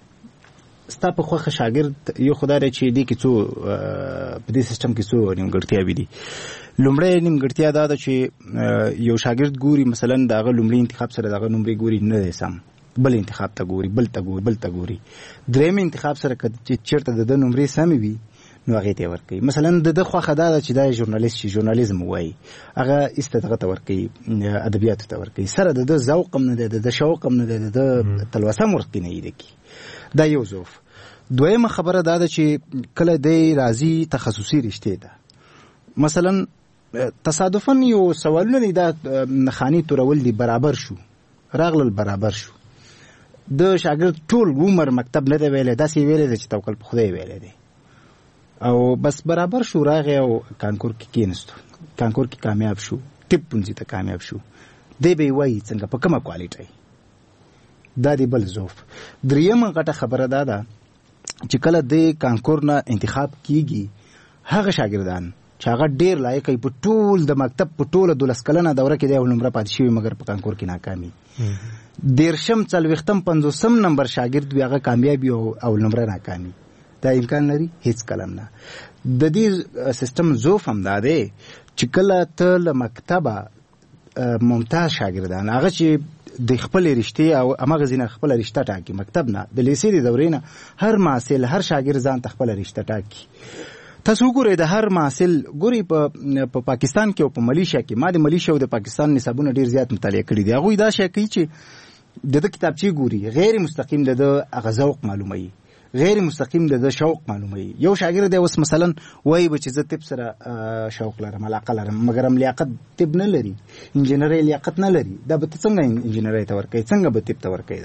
Speaker 6: نشته ستا په خوخه شاګرد یو خدای چې دی کې څو په دې سیستم کې څو نیمګړتیاوې دي لومړی نیمګړتیا دا ده چې یو شاګرد ګوري مثلا دغه لومړی انتخاب سره دغه نمبر ګوري نه دی سم بل انتخاب ته ګوري بل ته ګوري بل ته ګوري دریم انتخاب سره چې چیرته د نمبر سم وي نو هغه ته ورکي مثلا د خوخه دا چې دا ژورنالیست شي ژورنالیزم وایي هغه استدغه ته ورکي ادبیات ته ورکي سره د ذوق هم نه ده د شوق هم نه ده د تلوسه مرقي نه دی کی دا یو ظرف دویمه خبره دا ده چې کله دی راضي تخصصي رشته ده مثلا تصادفاً یو سوالونه دا نخانی تورول دی برابر شو راغلل برابر شو د شاګرد ټول عمر مکتب نه دی ویلې دا سی ویلې چې توکل په خدای ویلې دی او بس برابر شو راغی او کانکور کې کېنستو کانکور کې کامیاب شو ټیپ پونځي ته کامیاب شو دی به وایي څنګه په کومه کوالټي دا دی بل زوف دریمه غټه خبره دا ده چې کله د کانکور نه انتخاب کیږي هغه شاګردان چې هغه ډیر لایق په ټول د مکتب په ټوله دولس کلنه دوره کې د نمبر پاتې شوی مګر په کانکور کې ناکامي دیرشم څلوېښتم پنځوسم نمبر شاګرد وي هغه کامیابي او نمبر ناکامي دا امکان لري هیڅ کلم نه د دې سیستم زوف هم دا دی چې کله ته له مکتبه ممتاز شاګردان هغه چې د خپل رشتې او هغه ځینې خپل رشته ټاکي مکتب نه د لیسې د دورې نه هر محصل هر شاګرد ځان خپل رشته ټاکي تاسو ګورئ د هر محصل ګوري په پاکستان کې او په ملیشیا کې ما د ملیشیا او د پاکستان نصابونه ډیر زیات مطالعه کړي دي هغه دا شي کوي چې د کتابچې ګوري غیر مستقیم د هغه ذوق معلوموي غیر مستقیم د شوق معلوموي یو شاګرد اوس مثلا وایي چې زه طب سره شوق لرم علاقه لرم مګر هم لیاقت طب نه لري انجینري لیاقت نه لري دا به څنګه انجینري ته ورکوي څنګه به طب ته ورکوي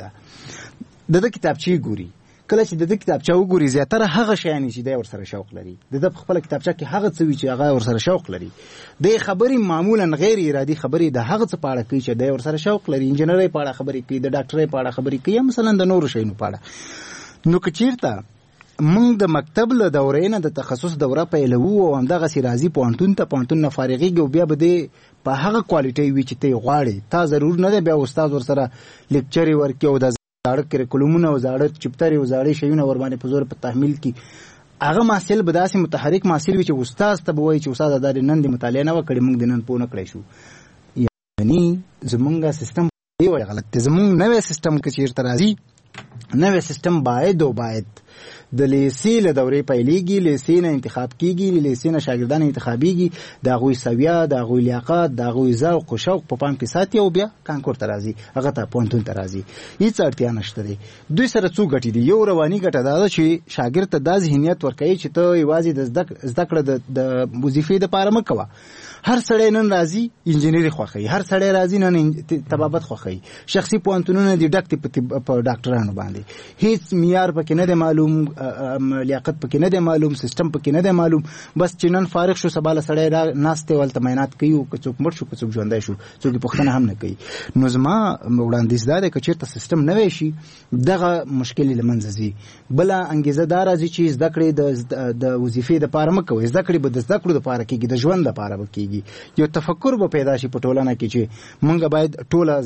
Speaker 6: دا د کتابچې ګوري کله چې د کتابچه وګوري زیاتره هغه شیان چې د ور سره شوق لري د خپل کتابچه کې هغه څه وی چې هغه ور سره شوق لري د خبرې معمولا غیر ارادي خبرې د هغه څه په اړه کوي چې د ور سره شوق لري انجینري په اړه خبرې کوي د ډاکټرۍ په اړه خبرې کوي مثلا د نورو شیانو په اړه نو کچیرته موږ د مکتب له دورې نه د تخصص دوره پیلوو او همدغه سي راځي پوهنتون ته پوهنتون نه فارغيږي او بیا به د په هغه کوالټي وی چې ته غواړي تا ضرور نه دی بیا استاد ور سره لیکچر ورکي او د زاړه کریکولمونه او زاړه چپټري او زاړه شیونه ور باندې په زور په تحمیل کې هغه محصل به داسې متحرک محصل وي چې استاد ته به وایي چې استاد دا نن د مطالعه نه وکړي موږ د نن پوه نه کړی شو. یعنی زمونږ سیستم دی وایي غلط دی. زمونږ نوی سیستم که چېرته راځي نوی سیستم باید و باید د لیسې له دورې پیلېږي، لیسې نه انتخاب کېږي، لیسې نه شاګردان انتخابېږي، د هغوی سویه، د هغوی لیاقت، د هغوی ذوق و شوق په پام کې ساتي او بیا کانکور ته راځي، هغه ته پوهنتون ته راځي. هېڅ اړتیا نشته دی. دوی سره څو ګټې دي. یو رواني ګټه دا ده چې شاګرد ته دا ذهنیت ورکوي چې ته یوازې د زده کړه د وظیفې دپاره مه کوه. هر سړی نن راځي انجینري خوښوي، هر سړی راځي نن طبابت خوښوي، شخصي پوهنتونونه دي ډک دي په ډاکټرانو باندې. هېڅ معیار پکې نه دی معلوم، لیاقت پکې نه دی معلوم، سیستم پکې نه دی معلوم. بس چې نن فارغ شو سبا له سړی را ناست دی ولته معاینات کوي، که څوک مړ شو که څوک ژوندی شو څوک یې پوښتنه هم نه کوي. نو زما وړاندیز دا دی که چېرته سیستم نوی شي دغه مشکل یې له منځه ځي. بله انګېزه دا راځي چې زده کړې د وظیفې دپاره مه کوئ، زده کړې به د زده کړو دپاره کېږي، د ژوند دپاره به کېږي. یو تفکر به پیدا شي په ټولنه کې چې موږ باید ټوله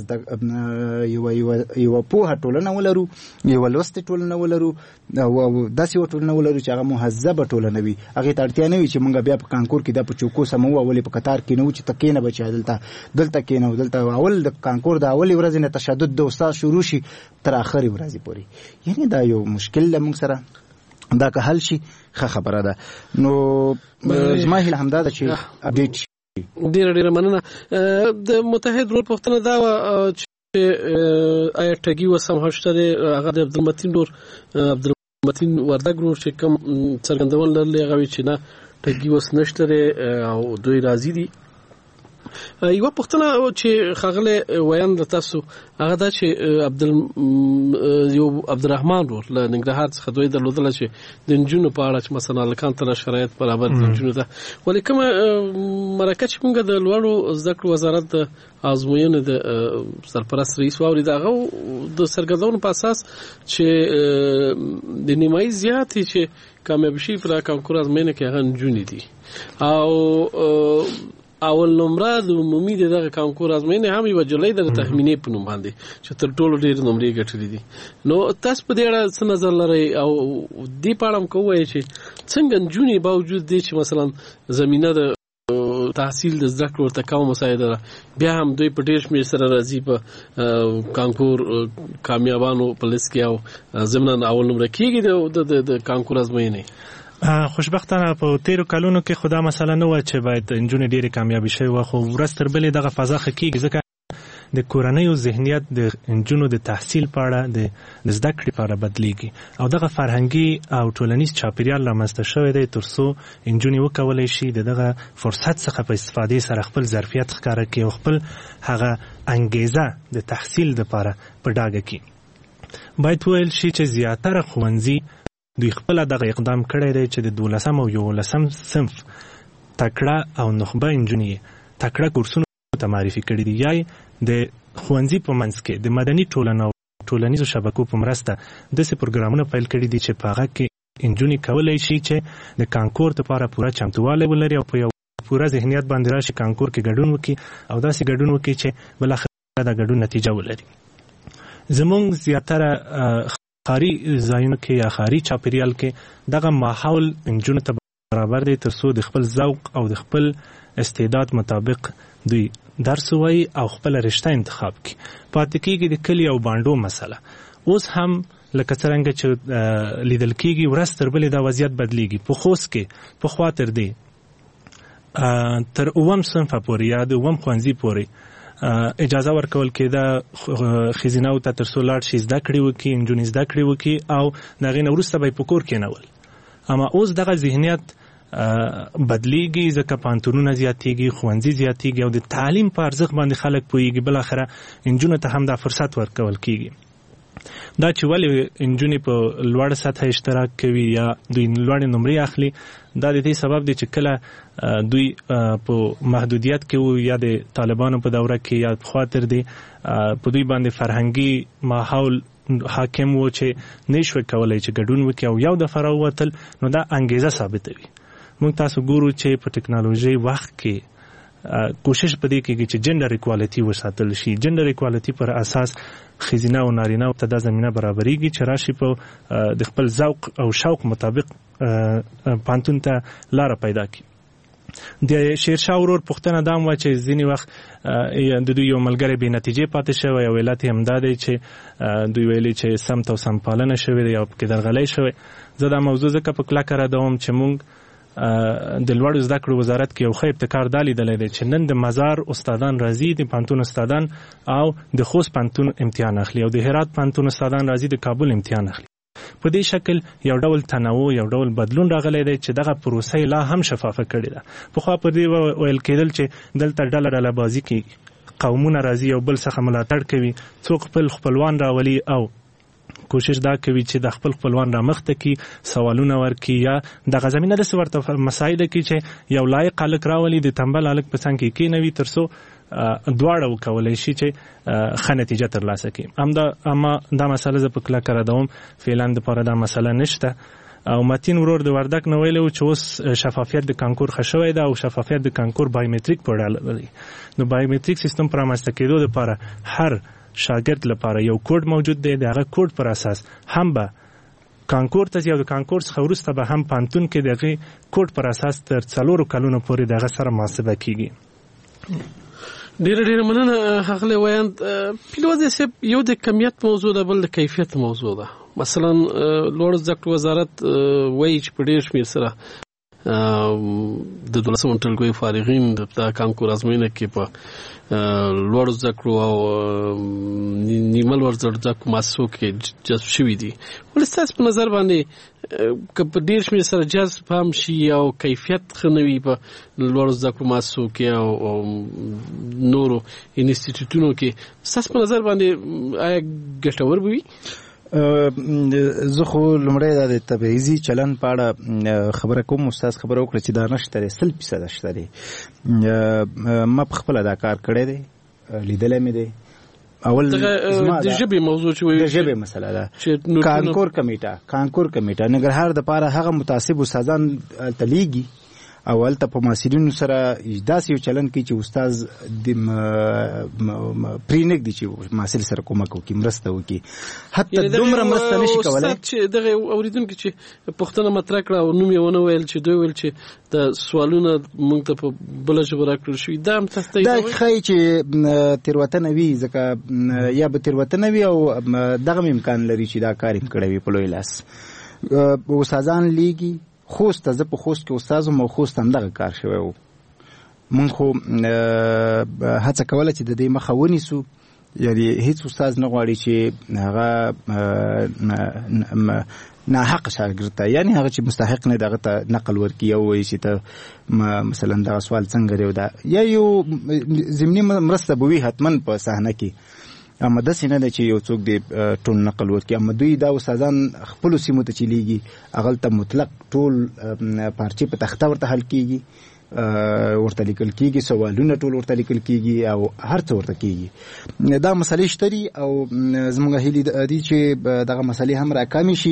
Speaker 6: یوه پوهه ټولنه ولرو، یوه لوستې ټولنه ولرو، او داسې یوه ټولنه ولرو چې هغه مهذبه ټولنه وي. هغې ته اړتیا نه وي چې موږ بیا په کانکور کې دا په چوکو سمو اولې په قطار کې نه وو چې ته کېنه بچی دلته دلته کېنه او دلته اول د کانکور د اولې ورځې نه تشدد د استاد شروع شي تر آخرې ورځې پورې. یعنې دا یو مشکل ده موږ سره، دا که حل شي ښه خبره ده. نو زما هیله همدا ده چې اپډیټ شي.
Speaker 3: ډیره ډیره مننه. د متحد رول پوښتنه دا وه چې آیا ټګي اوس هم شته دی؟ هغه د عبدالمتین ورور عبدالمتین وردګ ورور چې کوم څرګندول لرلې هغه وایي چې نه ټګي اوس نشته دی او دوی راضي دي. یوه پوښتنه چې ښاغلی ویان له تاسو هغه دا چې عبدال یو عبدالرحمن ورور له ننګرهار څخه دوی درلودله چې د نجونو په اړه چې مثلا هلکانو ته شرایط برابر د نجونو ته، ولې کومه مرکه چې موږ د لوړو زده کړو وزارت د ازموینې د سرپرست رئیس واورېد هغه د څرګندونو په اساس چې د نیمایي زیاتې چې کامیابي شوي په کانکور ازموینه کې هغه نجونې دي او اول نمره د عمومي دغه کانکور ازموینې هم یوه جلۍ د تخمینې په نوم باندې چې تر ټولو ډېرې نمرې ګټلې دي. نو تاسو په دې اړه څه نظر لرئ او دې په اړه هم که ووایئ چې څنګه نجونې باوجود دی چې مثلا زمینه د تحصیل د زده کړو ورته کمه مساعده ده بیا هم دوی په ډېر شمېر سره راځي په کانکور کامیابانو په لیست کې او ضمناً اول نمره کېږي د کانکور ازموینې.
Speaker 8: خوشبختانه په تیرو کلونو کې خدا مسله نه وه چې باید نجونې ډېرې کامیابې شوې وه، خو ورځ تر بلې دغه فضا ښه کېږي ځکه د کورنیو ذهنیت د نجونو د تحصیل په اړه د زده کړې په اړه بدلیږي او دغه فرهنګي او ټولنیز چاپیریال رامنځته شوی دی تر څو نجونې وکولی شي د دغه فرصت څخه په استفادې سره خپل ظرفیت ښکاره کړي او خپل هغه انګیزه د تحصیل دپاره په ډاګه کړي. باید وویل شي چې زیاتره ښوونځي دوی خپله دغه اقدام کړی دی چې د دولسم او یولسم صنف تکړه او نخبه نجونې تکړه کورسونو ته معرفي کړي دي، یا د ښوونځي په منځ کې د مدني ټولنو او ټولنیزو شبکو په مرسته داسې پروګرامونه پیل کړي دي چې په هغه کې نجونې کولی شي چې د کانکور دپاره پوره چمتووالی ولري او په یو پوره ذهنیت باندې راشي کانکور کې ګډون وکړي او داسې ګډون وکړي چې بالاخره د ګډون نتیجه ولري. زموږ زیاتره ښاري ځایونو کې یا ښاري چاپیریال کې دغه ماحول نجونو ته برابر دی تر څو د خپل ذوق او د خپل استعداد مطابق دوی درس ووایي او خپله رشته انتخاب کړي. پاتې کېږي د کلي او بانډو مسله. اوس هم لکه څرنګه چې لیدل کېږي ورځ تر بلې دا وضعیت بدلیږي. په خوست کې پخوا تر دې تر اووم صنفه پورې یا د اووم ښوونځي پورې اجازه ورکول کېده ښځینهو ته تر څو لاړ شي زده کړې وکړي، نجونې زده کړې وکړي او د هغې نه وروسته به یې په کور کېنول. اما اوس دغه ذهنیت بدلیږي ځکه پوهنتونونه زیاتېږي، ښوونځي زیاتېږي او د تعلیم په ارزښت باندې خلک پوهېږي. بالاخره نجونو ته هم دا فرصت ورکول کېږي. دا چې ولې نجونې په لوړه سطحه اشتراک کوي یا دوی لوړې نمرې اخلي، دا د دې سبب دی چې کله دوی په محدودیت کې وو یا د طالبانو په دوره کې یا پخوا تر دې په دوی باندې فرهنګي ماحول حاکم وو چې نه شوی کولی چې ګډون وکړي او یو دفعه راووتل، نو دا انګیزه ثابتوي. موږ تاسو ګورو چې په ټکنالوژۍ وخت کې کوشش پدې کېږي چې جنډر ایکوالټي وساتل شي. جنډر ایکوالټي پر اساس ښځینه او نارینه ته دا زمینه برابرېږي چې راشي په د خپل ذوق او شوق مطابق پانتون ته لاره پیدا کړي. د شیرشاه ورور پوښتنه دا وه چې ځینې وخت د دوی یو ملګری بې نتیجې پاتې شوی او علت یې همدا دی چې دوی ویلي چې سمت او سمپالنه شوې دی او پکې درغلی شوی. زه دا موضوع ځکه په کلکه ردوم چې موږ د لوړو زده کړو وزارت کې یو ښه ابتکار دا لیدلی دی چې نن د مزار استادان راځي، د پانتون استادان او د خوست پانتون امتحان اخلي او د هرات پانتون استادان راځي د کابل امتحان اخلي. په دې شکل یو ډول تنوع، یو ډول بدلون راغلی دی چې دغه پروسه لا هم شفافه کړې ده. پخوا پر دې ویل کېدل چې دلته ډله ډله بازي کېږي، قومونه راځي او بل څخه ملاتړ کوي، څوک خپل خپلوان راولي او کوشش دا کوي چې د خپل خپلوان را مخته کی، سوالونه ورکي یا دغه زمینه داسې ورته مسایل کې چې یو لایق هلک راولي د تنبل هلک په څنګ کې کېنوي تر څو دواړه وکولی شي چې ښه نتیجه ترلاسه کړي. همدا اما دا مسله زه په کلکه ردوم، فعلا دپاره دا مسله نشته. او متین ورور د وردک نه ویلی و چې اوس شفافیت د کانکور ښه شوی ده او شفافیت د کانکور بایومتریک په ډول دی. نو بایومتریک سیستم په رامنځته کېدو دپاره هر شاګرد لپاره یو کوډ موجود دی. د هغه کوډ پر اساس هم به کانکور ته ځي او د کانکور څخه وروسته به هم پانتون کې د هغې کوډ پر اساس تر څلورو کلونو پورې د هغه سره محاسبه کېږي.
Speaker 3: ډیره ډیره مننه ښاغلی ویاند. پیلوزی صاحب، یو د کمیت موضوع ده، بل د کیفیت موضوع ده. مثلا لوړ زده کړو وزارت وایي چې په ډېر شمېر سره د دولسم ټولګیو فارغین د کانکور ازموینه کې په لوړ زده کړو او نیمه لوړ زده کړو مؤسسو کې جذب شوي دي. ولې ستاسو په نظر باندې که په ډېر شمېر سره جذب هم شي او کیفیت ښه نه وي په لوړو زده کړو مؤسسو کې او نورو انسټیټیوټونو کې، ستاسو په نظر باندې آیا ګټور به وي؟
Speaker 6: زه خو لومړی دا د تبعیضي چلن په اړه خبره کوم. استاد خبره وکړه چې دا نشته دی، سل فیصده شته دی. ما په خپله دا کار کړی دی، لیدلی مې دی. اول
Speaker 3: د ژبې موضوع چې وایي
Speaker 6: د ژبې مسله ده. کانکور کمیټه کانکور کمیټه ننګرهار دپاره هغه متعصب استادان هلته لیږي او هلته په محصلینو سره داسې یو چلن کوي چې استاد پرې نږدي چې محصل سره کومک وکړي، مرسته وکړي. حتی دومره مرسته نشي کولی.
Speaker 3: استاد چې دغه اورېدونکي چې پوښتنه مطرح کړه او نوم یې ونه ویل چې دوی ویل چې د سوالونه موږ ته په بله ژبه راکړل شوي، دا هم تاسو ته
Speaker 6: دا ښایي چې تېروتنه وي، ځکه یا به تېروتنه وي او دغه امکان لري چې دا کار یې کړی وي په لوی لاس. استادان لیږي. خوست ته زه په خوست کې استاد وم او خوست همدغه کار شوی و. مونږ خو هڅه کوله چې د دې مخه ونیسو. یعنې هېڅ استاد نه غواړي چې هغه ناحق شاګرد ته، یعنې هغه چې مستحق نه دغه ته نقل ورکړي او وایي چې ته مثلا دغه سوال څنګه دی او دا یا یو ضمني مرسته به وي حتما په صحنه کې. اما داسې نه ده چې یو څوک دې ټول نقل ورکړي. اما دوی دا استادان خپلو سیمو ته چې لیږي هغلته مطلق ټول پارچې په تخته ورته حل کېږي، ورته لیکل کېږي، سوالونه ټول ورته لیکل کېږي او هر څه ورته کېږي. دا مسلې شته دي او زموږ هیلې دي چې دغه مسلې هم راکامې شي،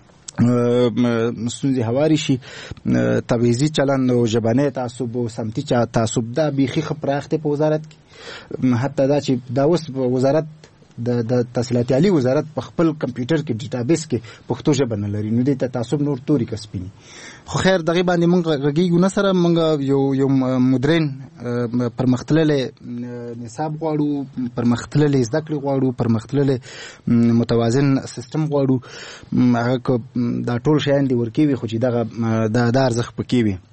Speaker 6: ستونزې هوارې شي. تبعیضي چلن او ژبنی تعصب او سمتي تعصب دا بیخي ښه پراخ دی په وزارت کې. حتی دا چې دا اوس په وزارت د د تحصیلات عالی وزارت په خپل کمپیوټر کې ډیټابیس کې پښتو ژبه نه لري، نو دې ته تعصب نور توري کسبینی. خو خیر دغه باندې موږ غږیږو نه سره. موږ یو یو مدرن پرمختللی نصاب غواړو، پرمختللی زده کړې غواړو، پرمختللی متوازن سیستم غواړو. هغه دا ټول شیان دې ورکې وي خو چې دغه دا ارزښت پکې وي.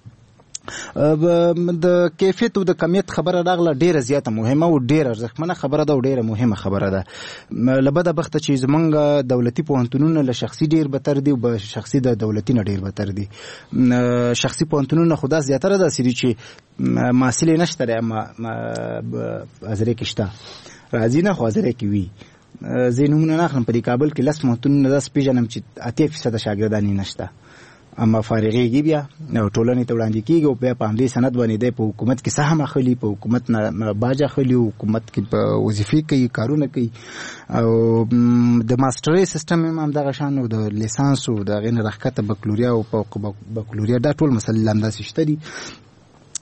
Speaker 6: د کیفیت او د کمیت خبره راغله ډیره زیاته مهمه او ډیره ارزښتمنه خبره ده او ډیره مهمه خبره ده. له بده بخته چې زمونږ دولتي پوهنتونونه له شخصي ډیر بتر دي او شخصي د دولتي نه ډیر بتر دي. شخصي پوهنتونونه خدا زیاتره داسې دي چې محصلین نشته لري اما ازره کې شته، راځي نه خو ازره کې وي. زه نمونه نه اخلم، په کابل کې لس پوهنتونونه داسې پیژنم چې اتیا فیصده شاګردان یې نشته، اما فارغېږي بیا او ټولنې ته وړاندې کېږي او بیا په همدې سند باندې دی په حکومت کې سهم اخلي، په حکومت نه باج اخلي، حکومت کې په وظیفې کوي، کارونه کوي. او د ماسټرۍ سیستم هم همدغه شان او د لیسانس او د هغې نه راښکته بکلوریا او فوق بکلوریا دا ټول مسلې همداسې شته دي.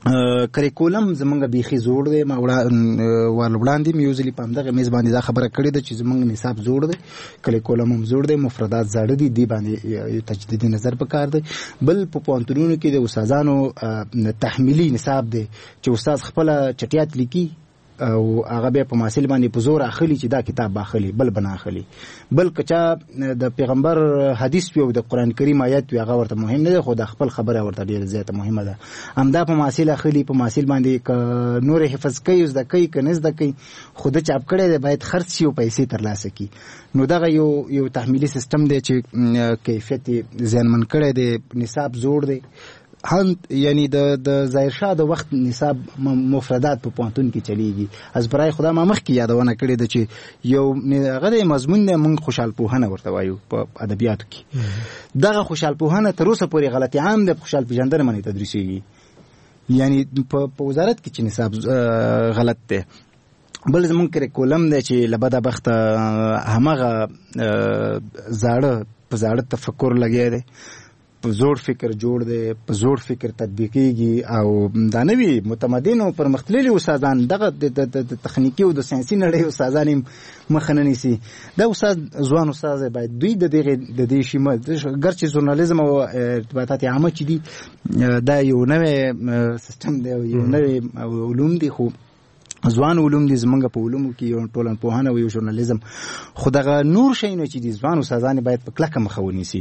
Speaker 6: کریکولم زمونږ بیخي زوړ دی. ما وړاندې مې یو ځلې په همدغه میز باندې دا خبره کړې ده چې زمونږ نصاب زوړ دی، کریکولم هم زوړ دی، مفردات زاړه دي، دې باندې تجدیدي نظر پکار دی. بل په پوهنتونونو کې د استادانو تحمیلي نصاب دی چې استاد خپله چټیات لیکي او هغه بیا په محصل باندې په زور اخلي چې دا کتاب باخلي، بل بنا اخلي. بل کچا د پیغمبر حدیث وي او د قران کریم آیات وي هغه ورته مهم نه ده، خو د خپل خبره ورته ډیره زیاته مهمه ده. همدا په محصل اخلي، په محصل باندې ک نور حفظ کوي، زده کوي که نه زده کوي، خو د چاپ کړی دی باید خرڅ شي او پیسې ترلاسه کړي. نو دغه یو یو تحمیلي سیستم دی چې کیفیت زیانمن کړی دی، نصاب زوړ دی. هم یعنی د د ظاهر شاه د وخت نصاب مفردات په پوهنتون کې چلیږي. از برای خدا ما مخکې یادونه کړې ده چې یو هغه د مضمون دی موږ خوشحال پوهنه ورته وایو په ادبیاتو کې. دغه خوشحال پوهنه تر اوسه پورې غلطي عام ده، خوشحال پېژندنه باندې تدریسېږي، یعنی په وزارت کې چې نصاب غلط دی. بل زمونږ کریکولم دی چې له بده بخته همغه زاړه په زاړه تفکر لګیا دی، په زوړ فکر جوړ دی، په زوړ فکر تطبیقیږي. او دا نوي متمدن او پرمختللي استادان دغه د تخنیکي او د ساینسي نړۍ استادان مخه نه نیسي. دا استاد ځوان استاد باید دوی د دغه د دې شی ګرچې ژورنالیزم او ارتباطات عامه چې دي دا یو نوې سیستم دی، یو نوې علوم دي، خو ځوان علوم دي. زمونږ په علومو کې یو ټولنپوهنه او یو ژورنالیزم، خو دغه نور شیونه چې دي ځوان استادان باید په کلکه مخه ونیسي.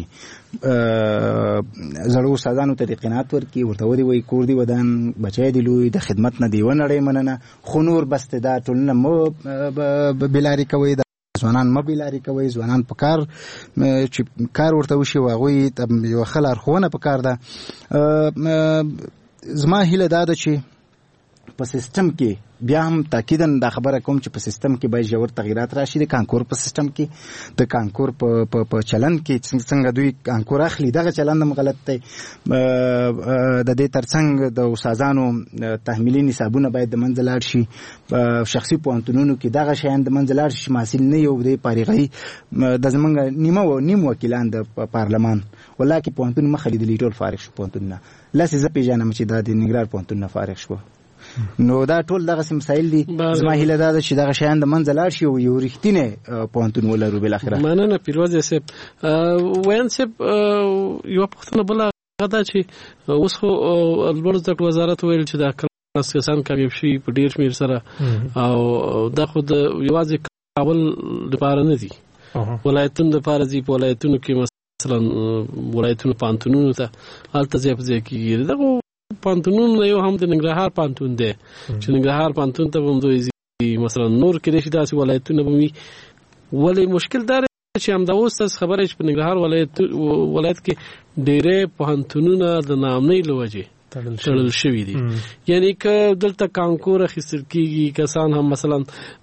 Speaker 6: زړو استادانو ته قناعت ورکړي، ورته ودی وایي کور دی ودان، بچی دی لوی، د خدمت نه دی ونړئ مننه، خو نور بس دا ټولنه مو بېلارې کوئ، ځوانان مه بېلارې کوئ. ځوانان په کار چې کار ورته وشي او هغوی یوه ښه لارښوونه په کار ده. زما هیله دا ده چې په سیستم کې بیا هم تاکیداً دا خبره کوم چې په سیستم کې باید ژور تغیرات راشي. د کانکور په سیستم کې، د کانکور په چلند کې څنګه دوی کانکور اخلي دغه چلند هم غلط دی. د دې ترڅنګ د استادانو تحمیلي نصابونه باید د منځه لاړ شي. شخصي پوهنتونونو کې دغه شیان د منځه لاړ شي چې محصل نه یو دی فارغوي. د زمونږ نیمه نیم وکیلان د پارلمان والله کې پوهنتون مخه لیدلي ټول فارغ شو پوهنتونونه، لاسې زه پېژنم چې دا د ننګرهار پوهنتون نه فارغ شو. نو دا ټول دغه مسایل دي. زما هیله دا ده چې دغه شیان د منځه لاړ شي او یو رښتینی پوهنتون ولرو بالاخره.
Speaker 3: مننه پیروزی صاحب. ویان صاحب یوه پوښتنه بله هغه ده چې اوس خو لوړ زده کړو وزارت ویل چې دا کلاس کسان کامیاب شي په ډېر شمېر سره، او دا خو د یوازې کابل لپاره نه دي، ولایتونو لپاره ځي. په ولایتونو کې مثلا ولایتونو پوهنتونونو ته هلته ځای په ځای کېږي. دغه پوهنتونونه یو هم د ننګرهار پوهنتون دی چې ننګرهار پوهنتون ته به هم دوی ځي، مثلا نور کېدای شي داسې ولایتونه به وي. ولې مشکل دا دی چې همدا اوس تاسو خبره چې په ننګرهار ولایت کې ډېری پوهنتونونه د ناامنۍ له وجې تړل شوي دي. یعنی که دلته کانکور اخیستل کېږي، کسان هم مثلا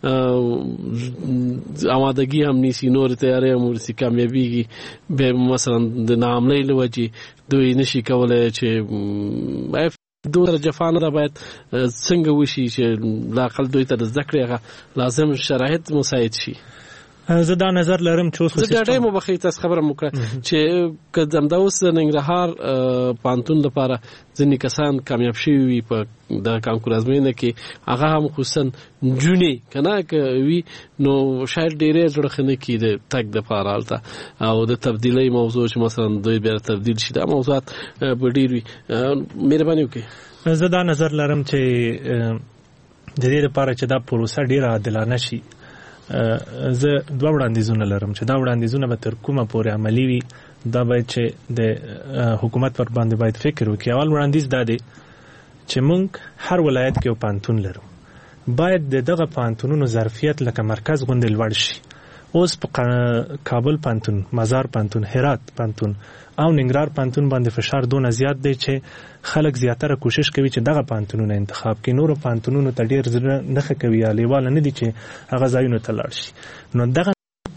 Speaker 3: آمادګي هم نیسي، نورې تیارۍ هم ورسي، کامیابېږي، بیا مثلا د ناامنۍ له وجې دوی نشي کولی چې دومره جفا نه ده. باید څنګه وشي چې لااقل دوی ته د زده کړې هغه لازم شرایط مساعد شي.
Speaker 8: زه دا نظر لرم چې اوس
Speaker 3: زه بیا ډېر مبخي تاسو خبره مو کړه چې که همدا اوس د ننګرهار پوهنتون لپاره ځینې کسان کامیاب شوي وي په د کانکور ازموینه کې، هغه هم خصوصا نجونې که نه که وي، نو شاید ډېری زړه ښه نه کړي د تګ دپاره هلته، او د تبدیلۍ موضوع چې مثلا دوی بیا تبدیل شي، دا موضوعات به ډېر وي. مهرباني وکړئ.
Speaker 8: زه دا نظر لرم چې د دې لپاره چې دا پروسه ډېره عادلانه شي، زه دوه وړاندیزونه لرم چې دا وړاندیزونه به تر کومه پورې عملي وي. دا باید چې د حکومت پر باندې باید فکر وکړي. اول وړاندیز دا دی چې موږ هر ولایت کې یو پوهنتون لرو، باید د دغه پوهنتونونو ظرفیت لکه مرکز غوندې لوړ شي. اوس په کابل پوهنتون، مزار پوهنتون، هرات پوهنتون او ننګرهار پوهنتون باندې فشار دونه زیات دی چې خلک زیاتره کوشش کوي چې دغه پوهنتونونه انتخاب کړي. نورو پوهنتونونو ته ډېر زړه نه ښه کوي یا لیواله نه دي چې هغه ځایونو ته لاړ شي. نو دغه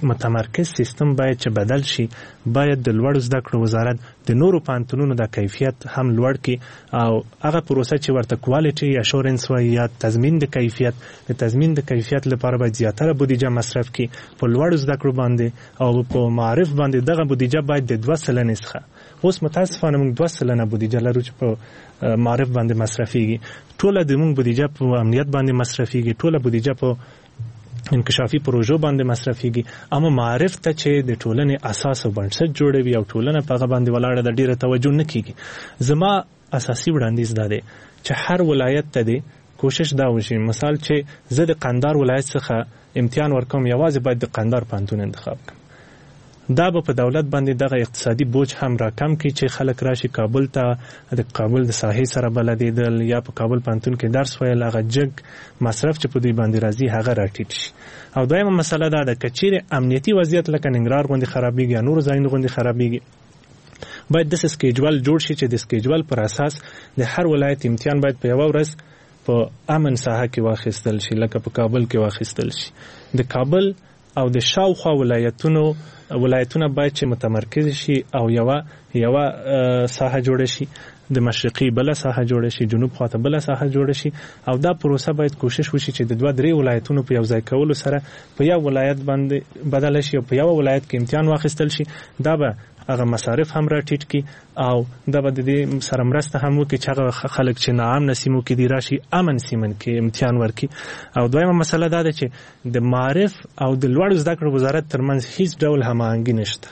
Speaker 8: متمرکز سیستم باید چې بدل شي، باید د لوړو زده کړو وزارت د نورو پوهنتونونو د کیفیت هم لوړ کړي او هغه پروسه چې ورته کوالټي اشورنس وایي یا تضمین د کیفیت د تضمین د کیفیت لپاره باید زیاتره بودیجه مصرف کړي په لوړو زده کړو باندې او په معارف باندې. دغه بودیجه باید د دوه سلنې څخه، اوس متاسفانه موږ دوه سلنه بودیجه لرو چې په معارف باندې مصرفيږي. ټوله د موږ بودیجه په امنیت باندې مصرفيږي، ټوله بودیجه په انکشافي پروژو باندې مصرفيږي، اما معارف ته چې د ټولنې اساس او بنسټ جوړوي او ټولنه په هغه باندې ولاړه د ډیره توجه نه کیږي. زما اساسي وړاندیز دا دی چې هر ولایت ته دی کوشش دا وشي، مثال چې زه د قندهار ولایت څخه امتحان ورکوم، یوازې باید د قندهار پوهنتون انتخاب کړم. دا به په دولت باندې دغه اقتصادي بوج هم راکم کړي چې خلک راشي کابل ته د کابل د ساحې سره بلدېدل یا په کابل پوهنتون کې درس ویل، هغه جګ مصرف چې په دوی باندې راځي هغه راټیټ شي. او دویمه مسله دا ده که چیرې امنیتي وضعیت لکه ننګرهار غوندې خرابېږي یا نورو ځایونو غوندې خرابېږي، باید داسې سکیجول جوړ شي چې د سکیجول پر اساس د هر ولایت امتحان باید په یوه ورځ په امن ساحه کې واخیستل شي، لکه په کابل کې واخیستل شي. د کابل او د شاوخوا ولایتونو ولایتونه باید چې متمرکز شي او یوه یوه ساحه جوړه شي، د مشرقي بله ساحه جوړه شي، جنوب خواته بله ساحه جوړه شي، او دا پروسه باید کوشش وشي چې د دوه درې ولایتونو په یو ځای کولو سره په یو ولایت باندې بدله شي او په یو ولایت کې امتحان واخیستل شي. دا به هغه مصارف هم راټیټ کی او دا به د دې سره مرسته هم وکړي چې هغه خلک چې ناامن سیمو کې دي راشي امن سیمن کې امتحان ورکړي. او دویمه مسله دا ده چې د معارف او د لوړو زده کړو وزارت ترمنځ هیڅ ډول هماهنګي نشته.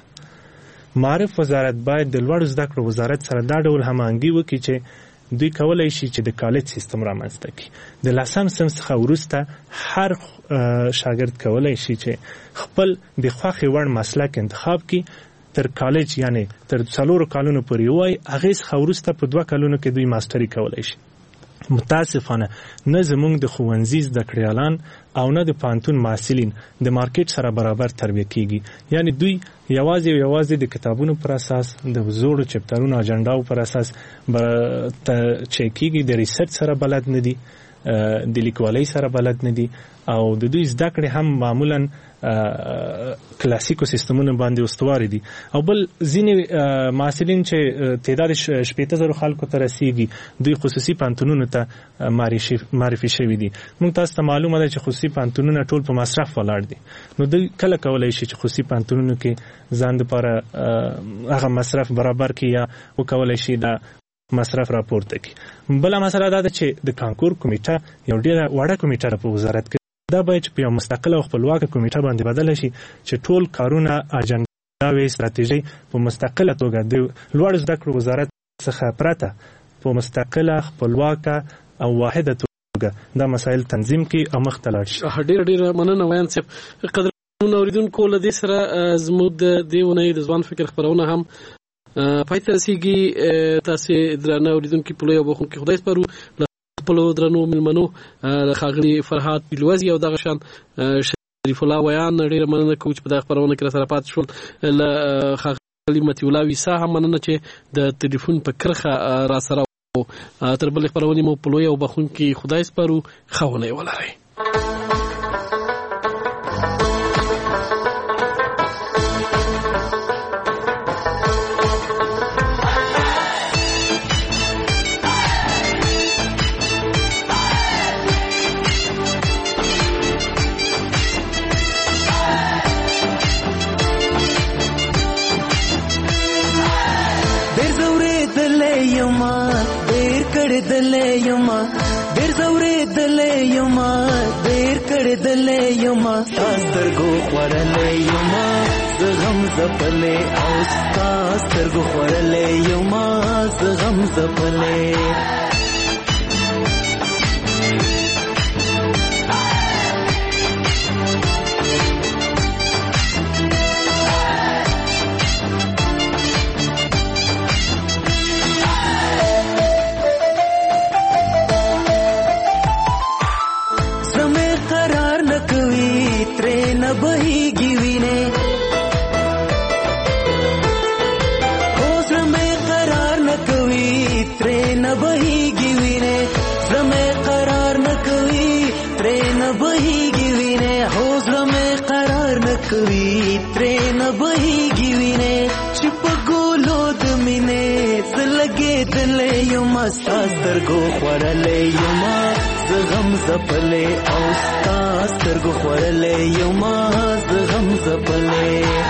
Speaker 8: معارف وزارت باید د لوړو زده کړو وزارت سره دا ډول هماهنګي وکړي چې دوی کولای شي چې د کالج سیستم رامنځته کړي. د لسم صنف څخه وروسته هر شاګرد کولای شي چې خپل د خوښې وړ مسلک انتخاب کړي، تر کالج یعنی تر څلورو کالونو پورې وای، هغې څخه وروسته په دوه کلونو کې دوی ماستري کولای شي. متاسفانه نه زموږ د ښوونځي زده کړیالان او نه د پوهنتون محصلین د مارکیټ سره برابر تربیه کیږي، یعنی دوی یوازې یوازې د کتابونو پر اساس د زوړو چپټرونو اجنډاو پر اساس چې کیږي، د ریسرچ سره بلد نه دي، د لیکوالۍ سره بلد نه دي او د دوی زده کړې هم معمولا کلاسیکو سیستمونو باندې استواري دي. او بل ځینې محصلین چې تعداد شپېته زرو خلکو ته رسیږي دوی خصوصي پوهنتونونو ته معرفي شوي دي. موږ تاسو ته معلومه ده چې خصوصي پوهنتونونه ټول په مصرف ولاړ دي، نو دوی کله کولی شي چې خصوصي پوهنتونونو کې ځان دپاره هغه مصرف برابر کړي یا وکولی شي دا مصرف راپورته کړي. بله مسله دا ده چې د کانکور کمیټه یو ډېره وړه کمیټه ده په وزارت کې، دا باید چې په یو مستقله او خپلواکه کمیټه باندې بدله شي چې ټول کارونه اجنډاوې استراتیژي په مستقله توګه د لوړو زده کړو وزارت څخه پرته په مستقله خپلواکه او واحده توګه دا مسایل تنظیم کړي او مخته لاړ شي.
Speaker 3: ډېره ډېره مننه ویان صاحب. قدرمنو اورېدونکو له دې سره زموږ د دې اونۍ د ځوان فکر خپرونه هم پای ته رسیږي. تاسې درانه اورېدونکي په لوی او بخښونکي خدای سپارو. خپلو درنو مېلمنو ښاغلي فرهاد پیلوزي او دغه شان شریف الله ویان ډېره مننه کوو چې په دغه خپرونه کې راسره پاتې شول. له ښاغلي مطیع الله ویسا هم مننه چې د ټلیفون په کرښه راسره وو. تر بلې خپرونې مو په لوی او بخښونکي خدای سپارو. ښه اونۍ ولرئ.
Speaker 17: دلې یما ډېر زورې دلې یما ډېر کړې دلې یما سترګو خورلې یما زغم زپلې او سترګو خورلې یما زغم زپلې. बहेगी वीने ओस में करार न कवी त्रे न बहेगी کوي ترې نه بهیږي وینې چې په ګولو د مینې زه لګېدلی یم ستا سترګو خوړلی یم زه غم ځپلی او ستا سترګو خوړلی یم زه غم ځپلی